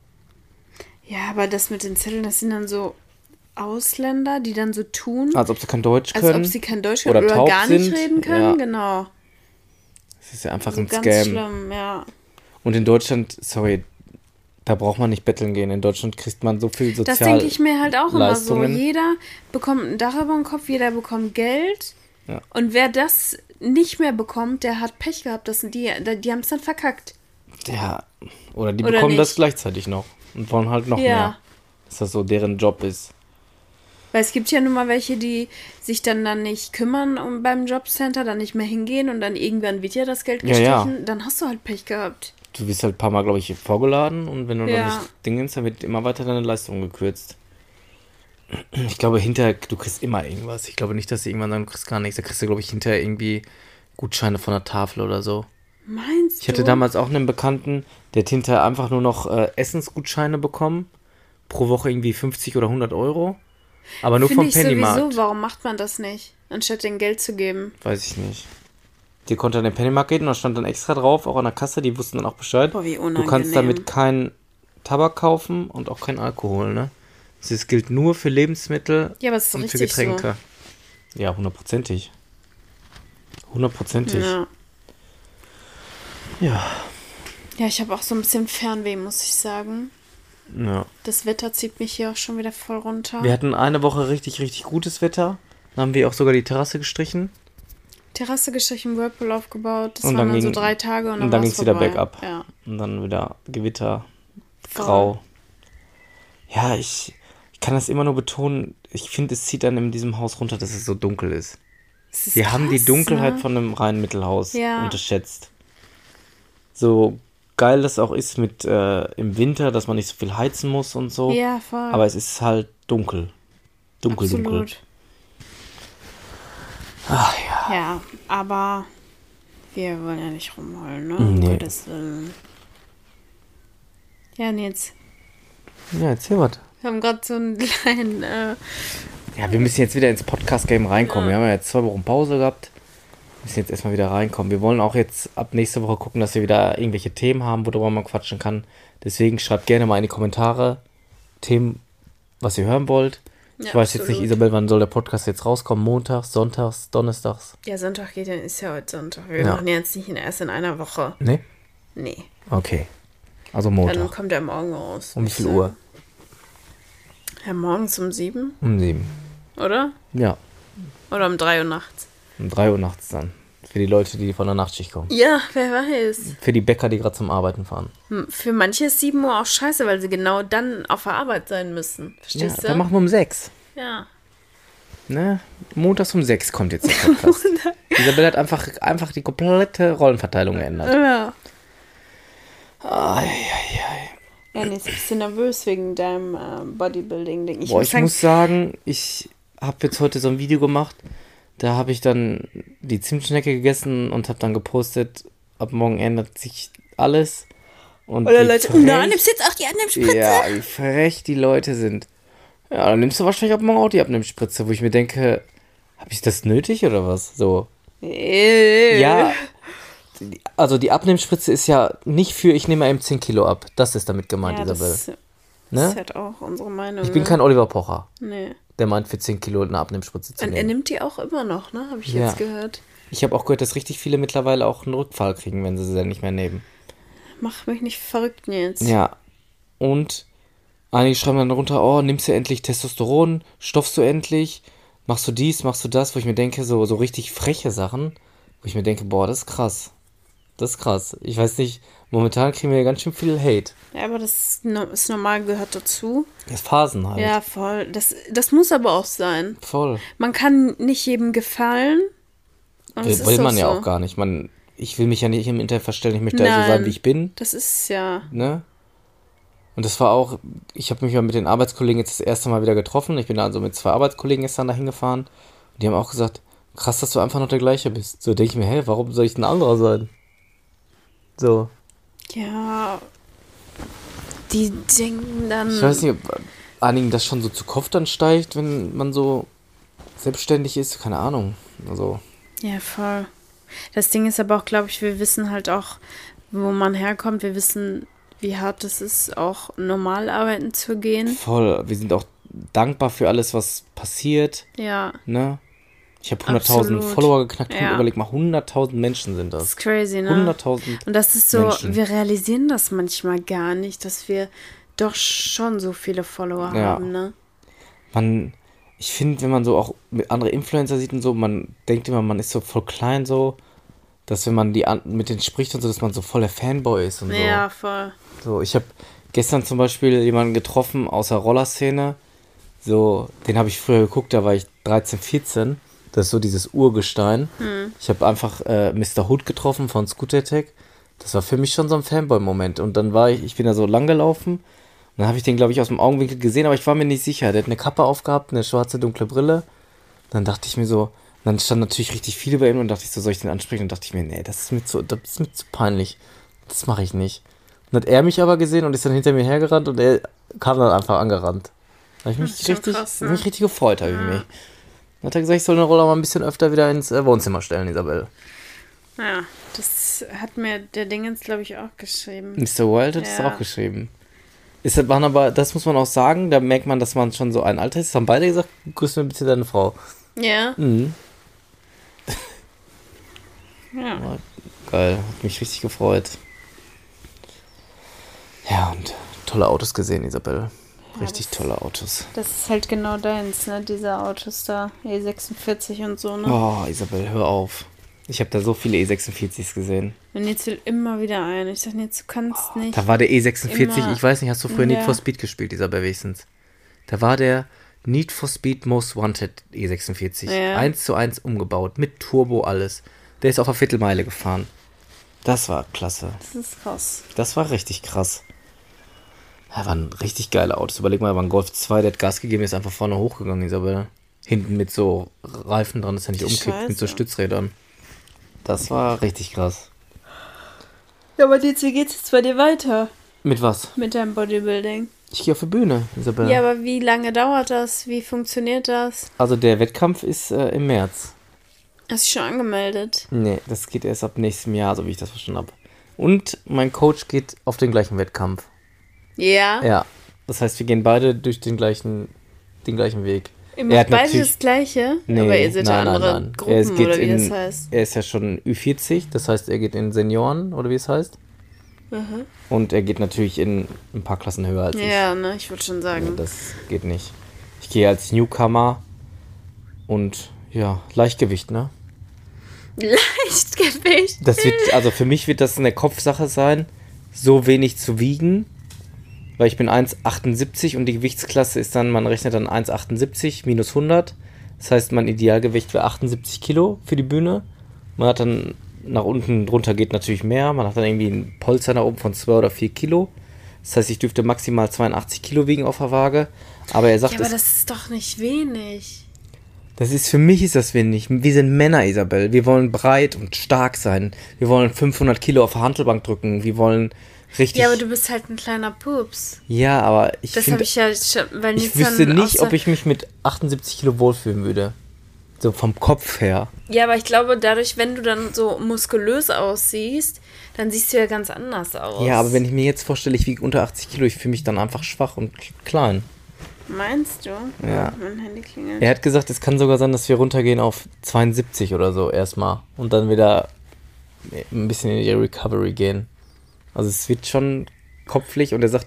[SPEAKER 1] Ja, aber das mit den Zetteln, das sind dann so Ausländer, die dann so tun,
[SPEAKER 2] Als ob sie kein Deutsch können.
[SPEAKER 1] als ob sie kein Deutsch können oder
[SPEAKER 2] taub
[SPEAKER 1] gar nicht
[SPEAKER 2] sind.
[SPEAKER 1] reden können,
[SPEAKER 2] Ja.
[SPEAKER 1] genau.
[SPEAKER 2] Das ist ja einfach
[SPEAKER 1] Also
[SPEAKER 2] ein
[SPEAKER 1] ganz
[SPEAKER 2] Scam.
[SPEAKER 1] schlimm, ja.
[SPEAKER 2] Und in Deutschland, sorry, da braucht man nicht betteln gehen. In Deutschland kriegt man so viel
[SPEAKER 1] Das denke ich mir halt auch immer so.
[SPEAKER 2] Leistungen.
[SPEAKER 1] Jeder bekommt ein Dach über den Kopf, jeder bekommt Geld.
[SPEAKER 2] Ja.
[SPEAKER 1] Und wer das nicht mehr bekommt, der hat Pech gehabt. Die haben es dann verkackt.
[SPEAKER 2] Ja, oder die
[SPEAKER 1] Oder
[SPEAKER 2] bekommen das
[SPEAKER 1] nicht.
[SPEAKER 2] gleichzeitig noch und wollen halt noch
[SPEAKER 1] Ja.
[SPEAKER 2] mehr. Dass das so deren Job ist.
[SPEAKER 1] Weil es gibt ja nun mal welche, die sich dann nicht kümmern beim Jobcenter, dann nicht mehr hingehen und dann irgendwann wird ja das Geld
[SPEAKER 2] Ja,
[SPEAKER 1] gestrichen.
[SPEAKER 2] ja.
[SPEAKER 1] Dann hast du halt Pech gehabt.
[SPEAKER 2] Du wirst halt ein paar Mal, glaube ich, vorgeladen und wenn du
[SPEAKER 1] Ja.
[SPEAKER 2] dann nicht dingens, dann wird immer weiter deine Leistung gekürzt. Ich glaube, hinterher, du kriegst immer irgendwas. Ich glaube nicht, dass du irgendwann sagen, du kriegst gar nichts. Da kriegst du, glaube ich, hinterher irgendwie Gutscheine von der Tafel oder so.
[SPEAKER 1] Meinst du?
[SPEAKER 2] Ich hatte damals auch einen Bekannten, der hat hinterher einfach nur noch Essensgutscheine bekommen. Pro Woche irgendwie 50 oder 100 Euro. Aber nur
[SPEAKER 1] Finde
[SPEAKER 2] vom
[SPEAKER 1] ich
[SPEAKER 2] Pennymarkt.
[SPEAKER 1] sowieso, warum macht man das nicht? Anstatt den Geld zu geben.
[SPEAKER 2] Weiß ich nicht. Die konnte an den Pennymarkt gehen und da stand dann extra drauf, auch an der Kasse, die wussten dann auch Bescheid.
[SPEAKER 1] Boah, wie
[SPEAKER 2] Du
[SPEAKER 1] unangenehm.
[SPEAKER 2] kannst damit keinen Tabak kaufen und auch keinen Alkohol, ne? Das gilt nur für Lebensmittel
[SPEAKER 1] Ja, aber es ist
[SPEAKER 2] und für
[SPEAKER 1] richtig
[SPEAKER 2] Getränke. Ja, 100%. 100%.
[SPEAKER 1] Ja.
[SPEAKER 2] Ja.
[SPEAKER 1] Ja, ich habe auch so ein bisschen Fernweh, muss ich sagen.
[SPEAKER 2] Ja.
[SPEAKER 1] Das Wetter zieht mich hier auch schon wieder voll runter.
[SPEAKER 2] Wir hatten eine Woche richtig, richtig gutes Wetter. Dann haben wir auch sogar die Terrasse gestrichen.
[SPEAKER 1] Terrasse gestrichen, Whirlpool aufgebaut. Das
[SPEAKER 2] Und
[SPEAKER 1] waren
[SPEAKER 2] dann
[SPEAKER 1] dann so
[SPEAKER 2] ging-
[SPEAKER 1] 3 Tage und
[SPEAKER 2] dann
[SPEAKER 1] dann
[SPEAKER 2] ging
[SPEAKER 1] war's
[SPEAKER 2] es wieder
[SPEAKER 1] vorbei.
[SPEAKER 2] bergab.
[SPEAKER 1] Ja.
[SPEAKER 2] Und dann wieder Gewitter,
[SPEAKER 1] Voll.
[SPEAKER 2] grau. Ja, ich kann das immer nur betonen. Ich finde, es zieht dann in diesem Haus runter, dass es so dunkel ist.
[SPEAKER 1] Es ist
[SPEAKER 2] Wir haben die
[SPEAKER 1] krass,
[SPEAKER 2] Dunkelheit
[SPEAKER 1] ne?
[SPEAKER 2] von einem reinen Mittelhaus
[SPEAKER 1] Ja.
[SPEAKER 2] unterschätzt. So geil das auch ist mit im Winter, dass man nicht so viel heizen muss und so.
[SPEAKER 1] Ja, voll.
[SPEAKER 2] Aber es ist halt dunkel. Dunkel.
[SPEAKER 1] Absolut.
[SPEAKER 2] Ach ja.
[SPEAKER 1] Ja, aber wir wollen ja nicht rumheulen, ne?
[SPEAKER 2] Nee.
[SPEAKER 1] Um Gottes Willen. Ja, Nils,
[SPEAKER 2] Ja, erzähl was.
[SPEAKER 1] wir haben gerade so einen kleinen,
[SPEAKER 2] Ja, wir müssen jetzt wieder ins Podcast-Game reinkommen. Wir haben ja jetzt 2 Wochen Pause gehabt. Müssen jetzt erstmal wieder reinkommen. Wir wollen auch jetzt ab nächste Woche gucken, dass wir wieder irgendwelche Themen haben, worüber man quatschen kann. Deswegen schreibt gerne mal in die Kommentare Themen, was ihr hören wollt. Ich
[SPEAKER 1] Ja,
[SPEAKER 2] weiß jetzt nicht,
[SPEAKER 1] absolut.
[SPEAKER 2] Isabel, wann soll der Podcast jetzt rauskommen? Montags, Sonntags, Donnerstags?
[SPEAKER 1] ja, Sonntag geht ja, ist ja heute Sonntag. Wir
[SPEAKER 2] Ja.
[SPEAKER 1] machen jetzt nicht erst in einer Woche.
[SPEAKER 2] Nee?
[SPEAKER 1] Nee,
[SPEAKER 2] Okay. Also
[SPEAKER 1] dann
[SPEAKER 2] Montag.
[SPEAKER 1] kommt er morgen raus.
[SPEAKER 2] Um wie viel Uhr?
[SPEAKER 1] Ja, morgens um 7,
[SPEAKER 2] Um 7.
[SPEAKER 1] oder?
[SPEAKER 2] Ja,
[SPEAKER 1] Oder um 3 Uhr nachts.
[SPEAKER 2] um 3 Uhr nachts dann. Für die Leute, die von der Nachtschicht kommen.
[SPEAKER 1] Ja, wer weiß.
[SPEAKER 2] Für die Bäcker, die gerade zum Arbeiten fahren.
[SPEAKER 1] Für manche ist 7 Uhr auch scheiße, weil sie genau dann auf der Arbeit sein müssen.
[SPEAKER 2] Ja,
[SPEAKER 1] Verstehst
[SPEAKER 2] dann
[SPEAKER 1] du?
[SPEAKER 2] machen wir um 6.
[SPEAKER 1] Ja.
[SPEAKER 2] Ne? Montags um 6 kommt jetzt der Podcast. Isabel hat einfach die komplette Rollenverteilung geändert.
[SPEAKER 1] Ja.
[SPEAKER 2] Ai.
[SPEAKER 1] Ja, nee, ist ein bisschen nervös wegen deinem Bodybuilding-Ding.
[SPEAKER 2] Boah, ich muss sagen, ich habe jetzt heute so ein Video gemacht, da habe ich dann die Zimtschnecke gegessen und habe dann gepostet, ab morgen ändert sich alles. Und
[SPEAKER 1] Oder
[SPEAKER 2] wie
[SPEAKER 1] Leute,
[SPEAKER 2] frech-
[SPEAKER 1] na, nimmst du jetzt auch die Abnehmspritze?
[SPEAKER 2] Ja, wie frech die Leute sind. Ja, dann nimmst du wahrscheinlich ab morgen auch die Abnehmspritze, wo ich mir denke, habe ich das nötig oder was? So. Ja, also die Abnehmspritze ist ja nicht für, ich nehme eben 10 Kilo ab. Das ist damit gemeint,
[SPEAKER 1] Ja,
[SPEAKER 2] Isabel.
[SPEAKER 1] das
[SPEAKER 2] Ne?
[SPEAKER 1] ist halt auch unsere Meinung.
[SPEAKER 2] Ich bin
[SPEAKER 1] ne?
[SPEAKER 2] kein Oliver Pocher,
[SPEAKER 1] Nee.
[SPEAKER 2] der meint für 10 Kilo eine Abnehmspritze zu
[SPEAKER 1] Und er
[SPEAKER 2] nehmen.
[SPEAKER 1] nimmt die auch immer noch, ne? Habe ich
[SPEAKER 2] Ja.
[SPEAKER 1] jetzt gehört.
[SPEAKER 2] Ich habe auch gehört, dass richtig viele mittlerweile auch einen Rückfall kriegen, wenn sie dann nicht mehr nehmen.
[SPEAKER 1] Mach mich nicht verrückt jetzt.
[SPEAKER 2] Ja, und Einige schreiben dann runter, oh, nimmst du endlich Testosteron, stoffst du endlich, machst du dies, machst du das, wo ich mir denke, so richtig freche Sachen, wo ich mir denke, boah, das ist krass. Das ist krass. Ich weiß nicht, momentan kriegen wir ganz schön viel Hate.
[SPEAKER 1] Ja, aber das ist normal, gehört dazu.
[SPEAKER 2] Das ist Phasen halt.
[SPEAKER 1] Ja, voll. Das muss aber auch sein.
[SPEAKER 2] Voll.
[SPEAKER 1] Man kann nicht jedem gefallen. Und es
[SPEAKER 2] Will
[SPEAKER 1] ist
[SPEAKER 2] man ja
[SPEAKER 1] so.
[SPEAKER 2] auch gar nicht. Ich will mich ja nicht im Internet verstellen, ich möchte also sein, wie ich bin.
[SPEAKER 1] Das ist ja.
[SPEAKER 2] Ne? Und das war auch, ich habe mich ja mit den Arbeitskollegen jetzt das erste Mal wieder getroffen. Ich bin da also mit 2 Arbeitskollegen gestern dahin gefahren. Und die haben auch gesagt, krass, dass du einfach noch der gleiche bist. So denke ich mir, hey, warum soll ich ein anderer sein? So.
[SPEAKER 1] Ja. Die denken dann.
[SPEAKER 2] Ich weiß nicht, ob einigen das schon so zu Kopf dann steigt, wenn man so selbstständig ist. Keine Ahnung. Also.
[SPEAKER 1] Ja, voll. Das Ding ist aber auch, glaube ich, wir wissen halt auch, wo man herkommt. Wir wissen, wie hart es ist, auch normal arbeiten zu gehen.
[SPEAKER 2] Voll. Wir sind auch dankbar für alles, was passiert.
[SPEAKER 1] Ja.
[SPEAKER 2] Ne? Ich habe 100.000 Follower geknackt.
[SPEAKER 1] Ja.
[SPEAKER 2] Überleg mal, 100.000 Menschen sind das.
[SPEAKER 1] Das ist crazy, ne?
[SPEAKER 2] 100.000
[SPEAKER 1] Und das ist so,
[SPEAKER 2] Menschen.
[SPEAKER 1] wir realisieren das manchmal gar nicht, dass wir doch schon so viele Follower
[SPEAKER 2] Ja.
[SPEAKER 1] haben, ne?
[SPEAKER 2] Ich finde, wenn man so auch mit andere Influencer sieht und so, man denkt immer, man ist so voll klein so, dass wenn man mit denen spricht und so, dass man so voll der Fanboy ist und so.
[SPEAKER 1] Ja, voll.
[SPEAKER 2] So, ich habe gestern zum Beispiel jemanden getroffen aus der Rollerszene, so, den habe ich früher geguckt, da war ich 13, 14, das ist so dieses Urgestein. Ich habe einfach Mr. Hood getroffen von Scooter Tech, das war für mich schon so ein Fanboy-Moment und dann ich bin da so lang gelaufen. Dann habe ich den, glaube ich, aus dem Augenwinkel gesehen, aber ich war mir nicht sicher. Der hat eine Kappe aufgehabt, eine schwarze, dunkle Brille. Dann dachte ich mir so, dann standen natürlich richtig viele bei ihm und dachte ich so, soll ich den ansprechen? Und dachte ich mir, nee, das ist mir zu peinlich. Das mache ich nicht. Dann hat er mich aber gesehen und ist dann hinter mir hergerannt und er kam dann einfach angerannt. Da habe ich mich mich richtig gefreut, habe ich mich. Dann hat er gesagt, ich soll den Roller mal ein bisschen öfter wieder ins Wohnzimmer stellen, Isabel.
[SPEAKER 1] Ja, das hat mir der Dingens, glaube ich, auch geschrieben.
[SPEAKER 2] Mr. Wild hat es auch geschrieben. Das muss man auch sagen, da merkt man, dass man schon so ein Alter ist. Das haben beide gesagt, grüß mir bitte deine Frau.
[SPEAKER 1] Ja.
[SPEAKER 2] Mhm.
[SPEAKER 1] Ja.
[SPEAKER 2] Ja, geil, hat mich richtig gefreut. Ja, und tolle Autos gesehen, Isabel. Richtig tolle Autos.
[SPEAKER 1] Das ist halt genau deins, ne? Diese Autos da, E46 und so, ne?
[SPEAKER 2] Oh, Isabel, hör auf. Ich habe da so viele E46s gesehen.
[SPEAKER 1] Und jetzt will immer wieder ein. Ich sag jetzt, du kannst nicht.
[SPEAKER 2] Da war der E46,
[SPEAKER 1] immer,
[SPEAKER 2] ich weiß nicht, hast du früher Need for Speed gespielt, Isabel, wenigstens? Da war der Need for Speed Most Wanted E46.
[SPEAKER 1] Ja.
[SPEAKER 2] 1:1 umgebaut, mit Turbo alles. Der ist auf der Viertelmeile gefahren. Das war klasse.
[SPEAKER 1] Das ist krass.
[SPEAKER 2] Das war richtig krass. Ja, waren richtig geile Autos. Überleg mal, war ein Golf 2, der hat Gas gegeben, ist einfach vorne hochgegangen, Isabel. Hinten mit so Reifen dran, dass er nicht umkippt, mit so Stützrädern. Das war richtig krass.
[SPEAKER 1] Ja, aber jetzt, wie geht's jetzt bei dir weiter?
[SPEAKER 2] Mit was?
[SPEAKER 1] Mit deinem Bodybuilding.
[SPEAKER 2] Ich gehe auf die Bühne, Isabel.
[SPEAKER 1] Ja, aber wie lange dauert das? Wie funktioniert das?
[SPEAKER 2] Also der Wettkampf ist im März.
[SPEAKER 1] Hast du dich schon angemeldet?
[SPEAKER 2] Nee, das geht erst ab nächstem Jahr, so wie ich das verstanden habe. Und mein Coach geht auf den gleichen Wettkampf.
[SPEAKER 1] Ja?
[SPEAKER 2] Ja, das heißt, wir gehen beide durch den gleichen Weg.
[SPEAKER 1] Ihr macht beide das Gleiche?
[SPEAKER 2] Nee,
[SPEAKER 1] aber ihr seid ja andere
[SPEAKER 2] nein.
[SPEAKER 1] Gruppen, oder wie das heißt?
[SPEAKER 2] Er ist ja schon Ü40, das heißt, er geht in Senioren, oder wie es heißt.
[SPEAKER 1] Mhm.
[SPEAKER 2] Und er geht natürlich in ein paar Klassen höher als ich.
[SPEAKER 1] Ja, ne, ich würde schon sagen.
[SPEAKER 2] Nee, das geht nicht. Ich gehe als Newcomer und ja, Leichtgewicht, ne?
[SPEAKER 1] Leichtgewicht?
[SPEAKER 2] Also für mich wird das eine Kopfsache sein, so wenig zu wiegen, weil ich bin 1,78 und die Gewichtsklasse ist dann, man rechnet dann 1,78 minus 100. Das heißt, mein Idealgewicht wäre 78 Kilo für die Bühne. Man hat dann nach unten drunter geht natürlich mehr. Man hat dann irgendwie einen Polster nach oben von 2 oder 4 Kilo. Das heißt, ich dürfte maximal 82 Kilo wiegen auf der Waage. Aber er sagt,
[SPEAKER 1] ja, aber das ist doch nicht wenig.
[SPEAKER 2] Für mich ist das wenig. Wir sind Männer, Isabel. Wir wollen breit und stark sein. Wir wollen 500 Kilo auf der Hantelbank drücken. Wir wollen richtig...
[SPEAKER 1] Ja, aber du bist halt ein kleiner Pups.
[SPEAKER 2] Ja, aber ich
[SPEAKER 1] das habe ich ja schon, weil
[SPEAKER 2] ich wüsste nicht, ob ich mich mit 78 Kilo wohlfühlen würde. So vom Kopf her.
[SPEAKER 1] Ja, aber ich glaube, dadurch, wenn du dann so muskulös aussiehst, dann siehst du ja ganz anders aus.
[SPEAKER 2] Ja, aber wenn ich mir jetzt vorstelle, ich wiege unter 80 Kilo, ich fühle mich dann einfach schwach und klein.
[SPEAKER 1] Meinst du?
[SPEAKER 2] Ja.
[SPEAKER 1] Mein Handy klingelt.
[SPEAKER 2] Er hat gesagt, es kann sogar sein, dass wir runtergehen auf 72 oder so erstmal und dann wieder ein bisschen in die Recovery gehen. Also es wird schon kopflich und er sagt,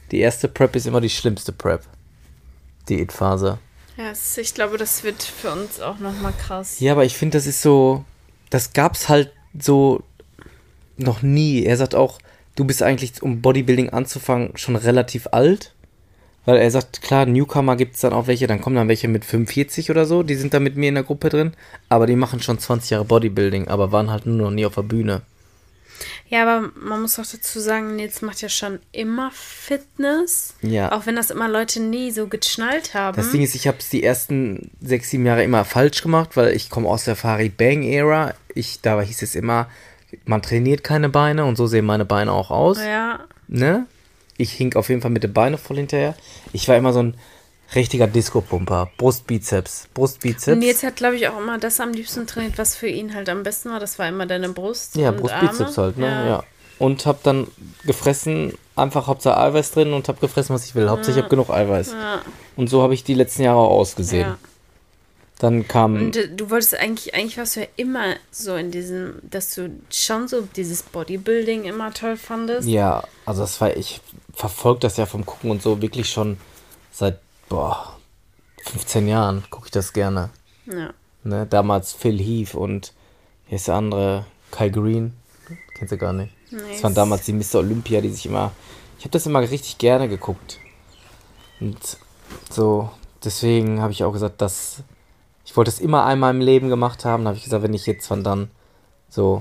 [SPEAKER 2] die erste Prep ist immer die schlimmste Prep. Diätphase.
[SPEAKER 1] Ja, ich glaube, das wird für uns auch nochmal krass.
[SPEAKER 2] Ja, aber ich finde, das ist so, das gab's halt so noch nie. Er sagt auch, du bist eigentlich, um Bodybuilding anzufangen, schon relativ alt. Weil er sagt, klar, Newcomer gibt's dann auch welche, dann kommen dann welche mit 45 oder so, die sind da mit mir in der Gruppe drin. Aber die machen schon 20 Jahre Bodybuilding, aber waren halt nur noch nie auf der Bühne.
[SPEAKER 1] Ja, aber man muss auch dazu sagen, Nils macht ja schon immer Fitness.
[SPEAKER 2] Ja.
[SPEAKER 1] Auch wenn das immer Leute nie so geschnallt haben.
[SPEAKER 2] Das Ding ist, ich habe es die ersten 6, 7 Jahre immer falsch gemacht, weil ich komme aus der Farid Bang-Ära. Da hieß es immer, man trainiert keine Beine und so sehen meine Beine auch aus.
[SPEAKER 1] Ja.
[SPEAKER 2] Ne? Ich hink auf jeden Fall mit den Beinen voll hinterher. Ich war immer so ein richtiger Disco-Pumper. Brustbizeps.
[SPEAKER 1] Und Nils hat, glaube ich, auch immer das am liebsten trainiert, was für ihn halt am besten war. Das war immer deine Brust.
[SPEAKER 2] Ja,
[SPEAKER 1] und
[SPEAKER 2] Brustbizeps
[SPEAKER 1] Arme.
[SPEAKER 2] halt, ne? Ja. Und hab dann gefressen, einfach Hauptsache Eiweiß drin und hab gefressen, was ich will. Hauptsache ich hab genug Eiweiß.
[SPEAKER 1] Ja.
[SPEAKER 2] Und so habe ich die letzten Jahre auch ausgesehen.
[SPEAKER 1] Ja.
[SPEAKER 2] Dann kam...
[SPEAKER 1] Und du wolltest eigentlich warst du ja immer so in diesem, dass du schon so dieses Bodybuilding immer toll fandest.
[SPEAKER 2] Ja, also ich verfolge das ja vom Gucken und so wirklich schon seit 15 Jahren gucke ich das gerne.
[SPEAKER 1] Ja.
[SPEAKER 2] Ne? Damals Phil Heath und hier ist der andere, Kai Green. Kennst du gar nicht.
[SPEAKER 1] Nice.
[SPEAKER 2] Das waren damals die Mr. Olympia, die sich immer... Ich habe das immer richtig gerne geguckt. Und so, deswegen habe ich auch gesagt, dass... Ich wollte es immer einmal im Leben gemacht haben. Da habe ich gesagt, wenn nicht jetzt, wann dann? So.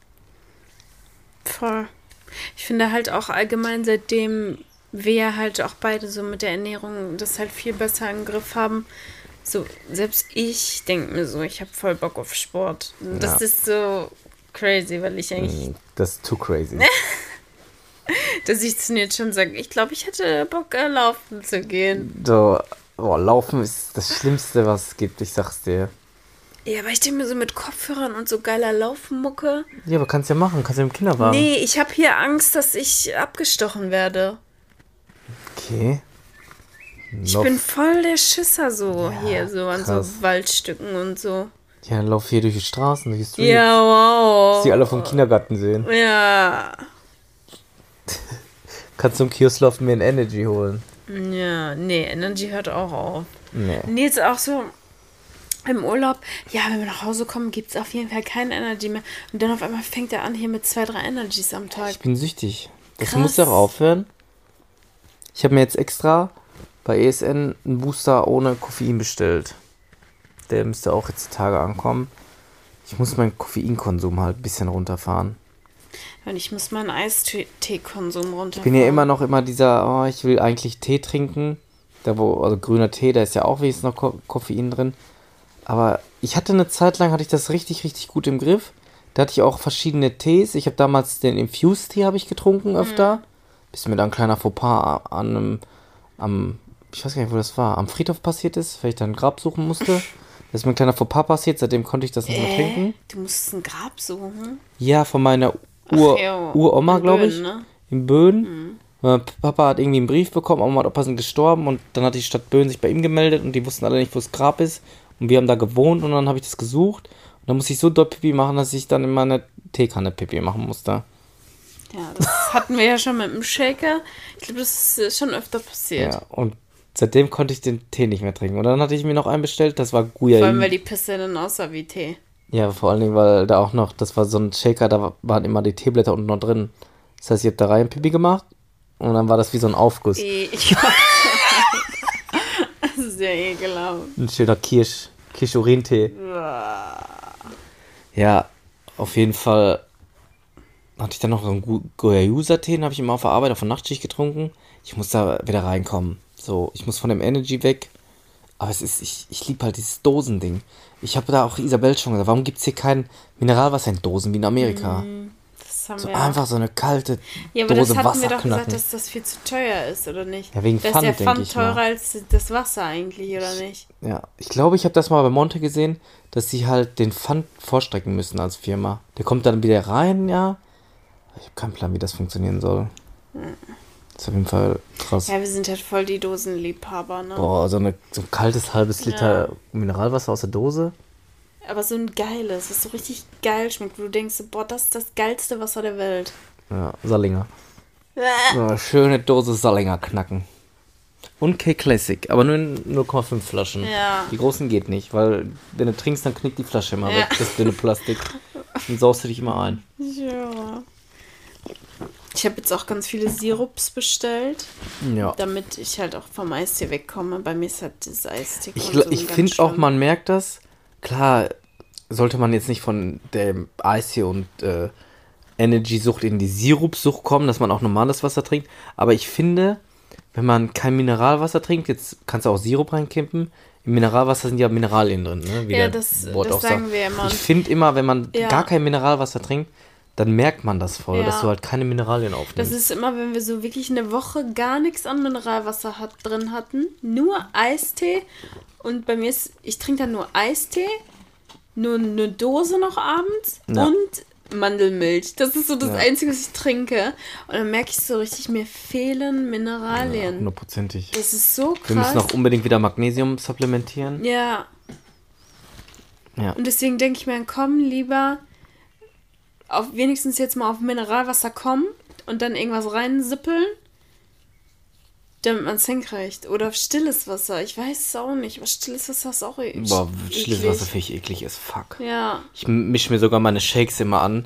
[SPEAKER 1] Voll. Ich finde halt auch allgemein, seitdem wir halt auch beide so mit der Ernährung das halt viel besser im Griff haben, so, selbst ich denke mir so, ich habe voll Bock auf Sport. Das ist so crazy, weil ich eigentlich...
[SPEAKER 2] Das ist too crazy.
[SPEAKER 1] dass ich zu jetzt schon sage, ich glaube, ich hätte Bock, laufen zu gehen.
[SPEAKER 2] So, Laufen ist das Schlimmste, was es gibt, ich sag's dir.
[SPEAKER 1] Ja, aber ich denke mir so mit Kopfhörern und so geiler Laufmucke.
[SPEAKER 2] Ja, aber kannst ja machen, kannst ja im Kinderwagen.
[SPEAKER 1] Nee, ich habe hier Angst, dass ich abgestochen werde.
[SPEAKER 2] Okay.
[SPEAKER 1] Ich bin voll der Schisser so hier, so an
[SPEAKER 2] krass.
[SPEAKER 1] so Waldstücken und so.
[SPEAKER 2] Ja, dann lauf hier durch die Straßen, durch die Streets.
[SPEAKER 1] Ja, wow.
[SPEAKER 2] Dass die alle vom Kindergarten sehen.
[SPEAKER 1] Ja.
[SPEAKER 2] Kannst zum Kiosk laufen, mir ein Energy holen.
[SPEAKER 1] Ja, nee, Energy hört auch auf.
[SPEAKER 2] Nee.
[SPEAKER 1] Nee, jetzt auch so im Urlaub, ja, wenn wir nach Hause kommen, gibt es auf jeden Fall kein Energy mehr. Und dann auf einmal fängt er an hier mit 2, 3 Energies am Tag.
[SPEAKER 2] Ich bin süchtig. Das
[SPEAKER 1] Krass.
[SPEAKER 2] muss doch aufhören. Ich habe mir jetzt extra bei ESN einen Booster ohne Koffein bestellt. Der müsste auch jetzt die Tage ankommen. Ich muss meinen Koffeinkonsum halt ein bisschen runterfahren.
[SPEAKER 1] Und ich muss meinen Eistee-Konsum runterfahren.
[SPEAKER 2] Ich bin ja immer dieser, ich will eigentlich Tee trinken. Also grüner Tee, da ist ja auch wenigstens noch Koffein drin. Aber ich hatte eine Zeit lang, hatte ich das richtig, richtig gut im Griff. Da hatte ich auch verschiedene Tees. Ich habe damals den Infused-Tee habe ich getrunken öfter. Bis mir dann ein kleiner Fauxpas ich weiß gar nicht, wo das war, am Friedhof passiert ist, weil ich dann ein Grab suchen musste. Da ist mir ein kleiner Fauxpas passiert, seitdem konnte ich das nicht mehr trinken.
[SPEAKER 1] Du musstest ein Grab suchen?
[SPEAKER 2] Ja, von meiner
[SPEAKER 1] ja,
[SPEAKER 2] Uroma,
[SPEAKER 1] in
[SPEAKER 2] glaube
[SPEAKER 1] Böen,
[SPEAKER 2] ich.
[SPEAKER 1] ne?
[SPEAKER 2] In Böen. Mein Papa hat irgendwie einen Brief bekommen, Oma und Opa sind gestorben und dann hat die Stadt Böen sich bei ihm gemeldet und die wussten alle nicht, wo das Grab ist. Und wir haben da gewohnt und dann habe ich das gesucht. Und dann musste ich so doll Pipi machen, dass ich dann in meiner Teekanne Pipi machen musste.
[SPEAKER 1] Ja, das hatten wir ja schon mit dem Shaker. Ich glaube, das ist schon öfter passiert.
[SPEAKER 2] Ja, und seitdem konnte ich den Tee nicht mehr trinken. Und dann hatte ich mir noch einen bestellt, das war
[SPEAKER 1] Vor allem,
[SPEAKER 2] Guayai.
[SPEAKER 1] weil die Pisse dann aussah wie Tee.
[SPEAKER 2] Ja, vor allen Dingen, weil da auch noch, das war so ein Shaker, da waren immer die Teeblätter unten noch drin. Das heißt, ich habe da rein Pipi gemacht und dann war das wie so ein Aufguss.
[SPEAKER 1] Ich das ist sehr ekelhaft.
[SPEAKER 2] Ein schöner Kirsch-Urintee. Ja, auf jeden Fall hatte ich dann noch so einen Goyayusa-Tee, den habe ich immer auf der Arbeit auf der Nachtschicht getrunken. Ich muss da wieder reinkommen. So, ich muss von dem Energy weg. Aber ich liebe halt dieses Dosending. Ich habe da auch Isabel schon gesagt, warum gibt es hier kein Mineralwasser in Dosen wie in Amerika?
[SPEAKER 1] Das haben
[SPEAKER 2] So
[SPEAKER 1] wir
[SPEAKER 2] einfach so eine kalte
[SPEAKER 1] ja, aber
[SPEAKER 2] Dose
[SPEAKER 1] das hatten
[SPEAKER 2] Wasser
[SPEAKER 1] wir doch
[SPEAKER 2] knacken.
[SPEAKER 1] gesagt, dass das viel zu teuer ist, oder nicht?
[SPEAKER 2] Ja, wegen
[SPEAKER 1] das
[SPEAKER 2] Pfand,
[SPEAKER 1] ist der
[SPEAKER 2] denke
[SPEAKER 1] Pfand
[SPEAKER 2] ich mal.
[SPEAKER 1] teurer als das Wasser eigentlich, oder nicht?
[SPEAKER 2] Ja, ich glaube, ich habe das mal bei Monte gesehen, dass sie halt den Pfand vorstrecken müssen als Firma. Der kommt dann wieder rein, ja. Ich habe keinen Plan, wie das funktionieren soll. Das ist auf jeden Fall krass.
[SPEAKER 1] Ja, wir sind halt voll die Dosenliebhaber, ne?
[SPEAKER 2] Boah, so ein kaltes halbes Liter Mineralwasser aus der Dose.
[SPEAKER 1] Aber so ein geiles, das so richtig geil schmeckt, wo du denkst, boah, das ist das geilste Wasser der Welt.
[SPEAKER 2] Ja, Sallinger. So, schöne Dose Sallinger knacken. Und K-Classic, aber nur in 0,5 Flaschen.
[SPEAKER 1] Ja.
[SPEAKER 2] Die großen geht nicht, weil wenn du trinkst, dann knickt die Flasche immer weg, das dünne Plastik. Dann saust du dich immer ein.
[SPEAKER 1] Ja. Ich habe jetzt auch ganz viele Sirups bestellt,
[SPEAKER 2] Ja.
[SPEAKER 1] damit ich halt auch vom Eistee wegkomme. Bei mir ist halt das Eistee.
[SPEAKER 2] Ich finde auch, man merkt das. Klar, sollte man jetzt nicht von dem Eistee und Energy-Sucht in die Sirupsucht kommen, dass man auch normales Wasser trinkt. Aber ich finde, wenn man kein Mineralwasser trinkt, jetzt kannst du auch Sirup reinkippen. Im Mineralwasser sind ja Mineralien drin, ne? Wie
[SPEAKER 1] Ja,
[SPEAKER 2] der
[SPEAKER 1] das
[SPEAKER 2] Wort auch
[SPEAKER 1] sagen
[SPEAKER 2] sagt.
[SPEAKER 1] wir immer.
[SPEAKER 2] Ich finde immer, wenn man
[SPEAKER 1] Ja.
[SPEAKER 2] gar kein Mineralwasser trinkt, dann merkt man das voll,
[SPEAKER 1] Ja.
[SPEAKER 2] dass du halt keine Mineralien aufnimmst.
[SPEAKER 1] Das ist immer, wenn wir so wirklich eine Woche gar nichts an Mineralwasser drin hatten, nur Eistee. Und bei mir ist, ich trinke dann nur Eistee, nur eine Dose noch abends
[SPEAKER 2] Ja.
[SPEAKER 1] und Mandelmilch. Das ist so das
[SPEAKER 2] Ja.
[SPEAKER 1] Einzige, was ich trinke. Und dann merke ich so richtig, mir fehlen Mineralien.
[SPEAKER 2] 100%ig.
[SPEAKER 1] Das ist so krass.
[SPEAKER 2] Wir müssen auch unbedingt wieder Magnesium supplementieren.
[SPEAKER 1] Ja.
[SPEAKER 2] Ja.
[SPEAKER 1] Und deswegen denke ich mir, komm, lieber wenigstens jetzt mal auf Mineralwasser kommen und dann irgendwas reinsippeln, damit man es hinkriegt. Oder auf stilles Wasser. Ich weiß es auch nicht, aber stilles Wasser ist auch
[SPEAKER 2] Boah, stilles
[SPEAKER 1] eklig.
[SPEAKER 2] Wasser finde ich eklig as fuck.
[SPEAKER 1] Ja.
[SPEAKER 2] Ich mische mir sogar meine Shakes immer an.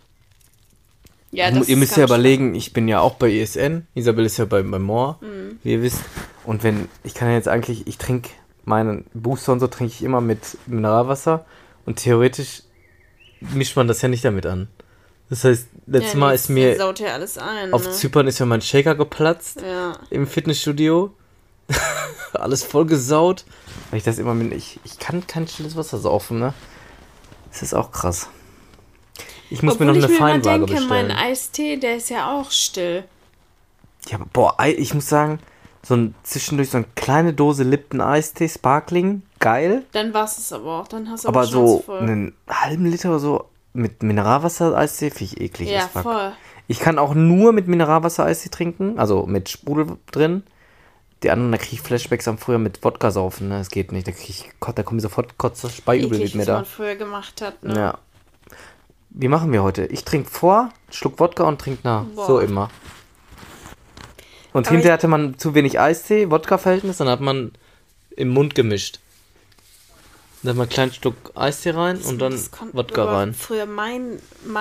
[SPEAKER 1] Ja,
[SPEAKER 2] Ihr müsst ja überlegen, ich bin ja auch bei ESN. Isabel ist ja bei More, wie ihr wisst. Und ich kann ja jetzt eigentlich, ich trinke meinen Booster und so trinke ich immer mit Mineralwasser. Und theoretisch mischt man das ja nicht damit an. Das heißt, letztes Mal ist mir
[SPEAKER 1] saut ja alles ein,
[SPEAKER 2] auf
[SPEAKER 1] ne?
[SPEAKER 2] Zypern ist ja mein Shaker geplatzt
[SPEAKER 1] Ja.
[SPEAKER 2] im Fitnessstudio. Alles voll gesaut. Weil ich das immer mit, ich kann kein stilles Wasser saufen, ne? Das ist auch krass. Ich muss mir noch eine Feinwaage bestellen.
[SPEAKER 1] Mein Eistee, der ist ja auch still.
[SPEAKER 2] Ja, aber boah, ich muss sagen, zwischendurch so eine kleine Dose Lipton Eistee, Sparkling, geil.
[SPEAKER 1] Dann war es aber auch. Dann hast du
[SPEAKER 2] Aber
[SPEAKER 1] die Schnauze
[SPEAKER 2] so
[SPEAKER 1] voll.
[SPEAKER 2] einen halben Liter oder so mit Mineralwasser-Eistee finde ich eklig.
[SPEAKER 1] Ja,
[SPEAKER 2] as fuck.
[SPEAKER 1] voll.
[SPEAKER 2] Ich kann auch nur mit Mineralwasser-Eistee trinken, also mit Sprudel drin. Die anderen, da kriege ich Flashbacks am früher mit Wodka saufen, ne? Das geht nicht. Da kommt mir sofort Kotze, Speiübel
[SPEAKER 1] Eklig,
[SPEAKER 2] mit mir
[SPEAKER 1] was
[SPEAKER 2] da.
[SPEAKER 1] man früher gemacht hat, ne?
[SPEAKER 2] Ja. Wie machen wir heute? Ich trinke vor, einen Schluck Wodka und trinke nach.
[SPEAKER 1] Boah.
[SPEAKER 2] So immer. Und
[SPEAKER 1] Aber
[SPEAKER 2] hinterher hatte man zu wenig Eistee, Wodka-Verhältnis, dann hat man im Mund gemischt. Dann hat man einen kleinen Schluck Eistee rein und dann Wodka
[SPEAKER 1] aber
[SPEAKER 2] rein.
[SPEAKER 1] Früher mein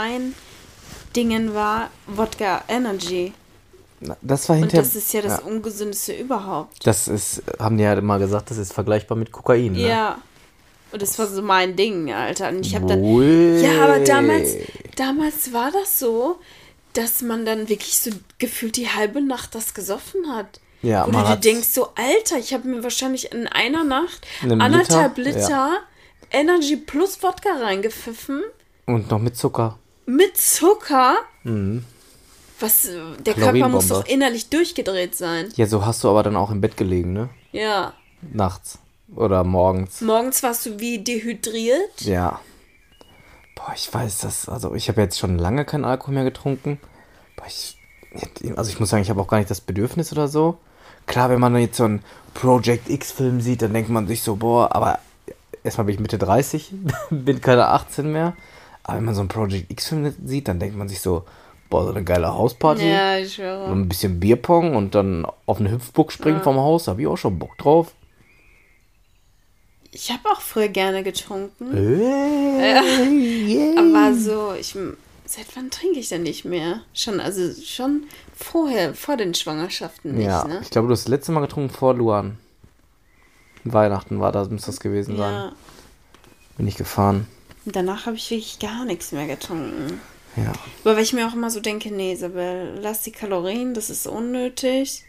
[SPEAKER 1] Dingen war Wodka Energy.
[SPEAKER 2] Das war
[SPEAKER 1] Und
[SPEAKER 2] hinterher.
[SPEAKER 1] das ist ja das Ungesündeste überhaupt.
[SPEAKER 2] Das ist, haben die ja mal gesagt, das ist vergleichbar mit Kokain. Ne?
[SPEAKER 1] Ja. Und das war so mein Ding, Alter. Und ich habe dann.
[SPEAKER 2] Ui.
[SPEAKER 1] Ja, aber damals war das so, dass man dann wirklich so gefühlt die halbe Nacht das gesoffen hat.
[SPEAKER 2] Ja,
[SPEAKER 1] Wo
[SPEAKER 2] man
[SPEAKER 1] du dir
[SPEAKER 2] hat's-
[SPEAKER 1] denkst, so, Alter, ich habe mir wahrscheinlich in einer Nacht
[SPEAKER 2] Einen
[SPEAKER 1] 1,5
[SPEAKER 2] Liter,
[SPEAKER 1] Liter Energy plus Wodka reingepfiffen.
[SPEAKER 2] Und noch mit Zucker.
[SPEAKER 1] Mit Zucker.
[SPEAKER 2] Mhm.
[SPEAKER 1] Der Körper muss
[SPEAKER 2] Kalorienbombe.
[SPEAKER 1] doch innerlich durchgedreht sein.
[SPEAKER 2] Ja, so hast du aber dann auch im Bett gelegen, ne?
[SPEAKER 1] Ja.
[SPEAKER 2] Nachts. Oder morgens.
[SPEAKER 1] Morgens warst du wie dehydriert.
[SPEAKER 2] Ja. Boah, ich weiß das. Also, ich habe jetzt schon lange keinen Alkohol mehr getrunken. Boah, ich muss sagen, ich habe auch gar nicht das Bedürfnis oder so. Klar, wenn man jetzt so einen Project X-Film sieht, dann denkt man sich so, boah, aber erstmal bin ich Mitte 30, bin keine 18 mehr. Aber wenn man so einen Project X-Film sieht, dann denkt man sich so, boah, so eine geile Hausparty.
[SPEAKER 1] Ja, ich
[SPEAKER 2] Und
[SPEAKER 1] schwöre.
[SPEAKER 2] ein bisschen Bierpong und dann auf eine Hüpfburg springen vom Haus, da habe ich auch schon Bock drauf.
[SPEAKER 1] Ich habe auch früher gerne getrunken.
[SPEAKER 2] Yeah.
[SPEAKER 1] Aber so, seit wann trinke ich denn nicht mehr? Schon vorher, vor den Schwangerschaften nicht,
[SPEAKER 2] Ja,
[SPEAKER 1] ne?
[SPEAKER 2] ich glaube, du hast das letzte Mal getrunken vor Luan. Weihnachten muss das gewesen sein.
[SPEAKER 1] Ja.
[SPEAKER 2] Bin ich gefahren.
[SPEAKER 1] Und danach habe ich wirklich gar nichts mehr getrunken.
[SPEAKER 2] Ja.
[SPEAKER 1] Aber weil ich mir auch immer so denke, nee, Isabel, lass die Kalorien, das ist unnötig.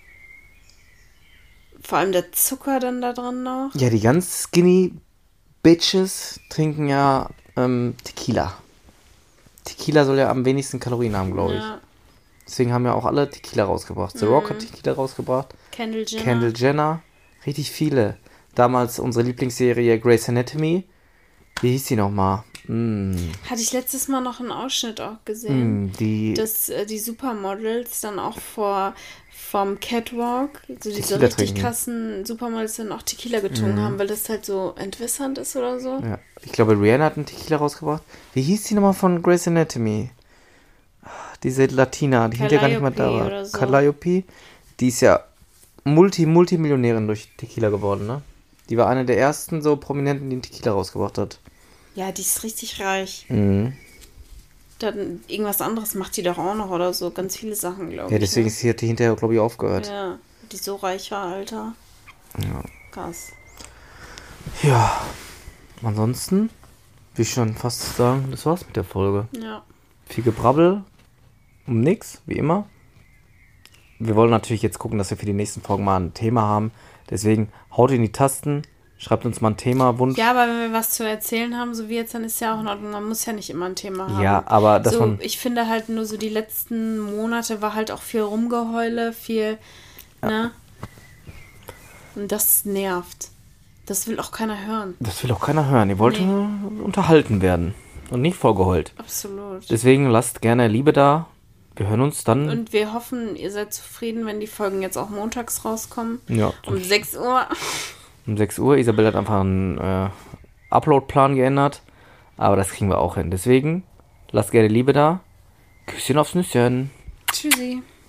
[SPEAKER 1] Vor allem der Zucker dann da drin noch.
[SPEAKER 2] Ja, die ganz skinny Bitches trinken ja Tequila. Tequila soll ja am wenigsten Kalorien haben, glaube ich.
[SPEAKER 1] Ja.
[SPEAKER 2] Deswegen haben ja auch alle Tequila rausgebracht. The Rock hat Tequila rausgebracht.
[SPEAKER 1] Kendall Jenner.
[SPEAKER 2] Kendall Jenner. Richtig viele. Damals unsere Lieblingsserie Grey's Anatomy. Wie hieß die nochmal?
[SPEAKER 1] Hatte ich letztes Mal noch einen Ausschnitt auch gesehen.
[SPEAKER 2] Die
[SPEAKER 1] Dass die Supermodels dann auch vom Catwalk, so diese
[SPEAKER 2] Tequila
[SPEAKER 1] richtig
[SPEAKER 2] trinken.
[SPEAKER 1] krassen Supermodels dann auch Tequila getrunken haben, weil das halt so entwässernd ist oder so.
[SPEAKER 2] Ja, ich glaube, Rihanna hat einen Tequila rausgebracht. Wie hieß die nochmal von Grey's Anatomy? Diese Latina, die sind ja gar nicht mehr da.
[SPEAKER 1] Calliope oder so.
[SPEAKER 2] Calliope, die ist ja Multimillionärin durch Tequila geworden, ne? Die war eine der ersten so Prominenten, die einen Tequila rausgebracht hat.
[SPEAKER 1] Ja, die ist richtig reich.
[SPEAKER 2] Mhm.
[SPEAKER 1] Dann irgendwas anderes macht die doch auch noch oder so. Ganz viele Sachen, glaube ich.
[SPEAKER 2] Ja, deswegen
[SPEAKER 1] Ne?
[SPEAKER 2] hat die hinterher, glaube ich, aufgehört.
[SPEAKER 1] Ja, die so reich war, Alter.
[SPEAKER 2] Ja.
[SPEAKER 1] Krass.
[SPEAKER 2] Ja, ansonsten will ich schon fast sagen, das war's mit der Folge.
[SPEAKER 1] Ja.
[SPEAKER 2] Viel Gebrabbel um nix, wie immer. Wir wollen natürlich jetzt gucken, dass wir für die nächsten Folgen mal ein Thema haben. Deswegen haut in die Tasten, schreibt uns mal ein Thema, Wunsch.
[SPEAKER 1] Ja, aber wenn wir was zu erzählen haben, so wie jetzt, dann ist ja auch in Ordnung. Man muss ja nicht immer ein Thema haben.
[SPEAKER 2] Ja, aber dass
[SPEAKER 1] so,
[SPEAKER 2] man...
[SPEAKER 1] ich finde halt nur so die letzten Monate war halt auch viel Rumgeheule, viel, ne? Und das nervt. Das will auch keiner hören.
[SPEAKER 2] Das will auch keiner hören. Ihr wollt unterhalten werden und nicht vorgeheult.
[SPEAKER 1] Absolut.
[SPEAKER 2] Deswegen lasst gerne Liebe da. Wir hören uns dann.
[SPEAKER 1] Und wir hoffen, ihr seid zufrieden, wenn die Folgen jetzt auch montags rauskommen.
[SPEAKER 2] Ja.
[SPEAKER 1] Um 6 Uhr.
[SPEAKER 2] Um 6 Uhr. Isabel hat einfach einen Upload-Plan geändert. Aber das kriegen wir auch hin. Deswegen lasst gerne Liebe da. Küsschen aufs Nüsschen.
[SPEAKER 1] Tschüssi.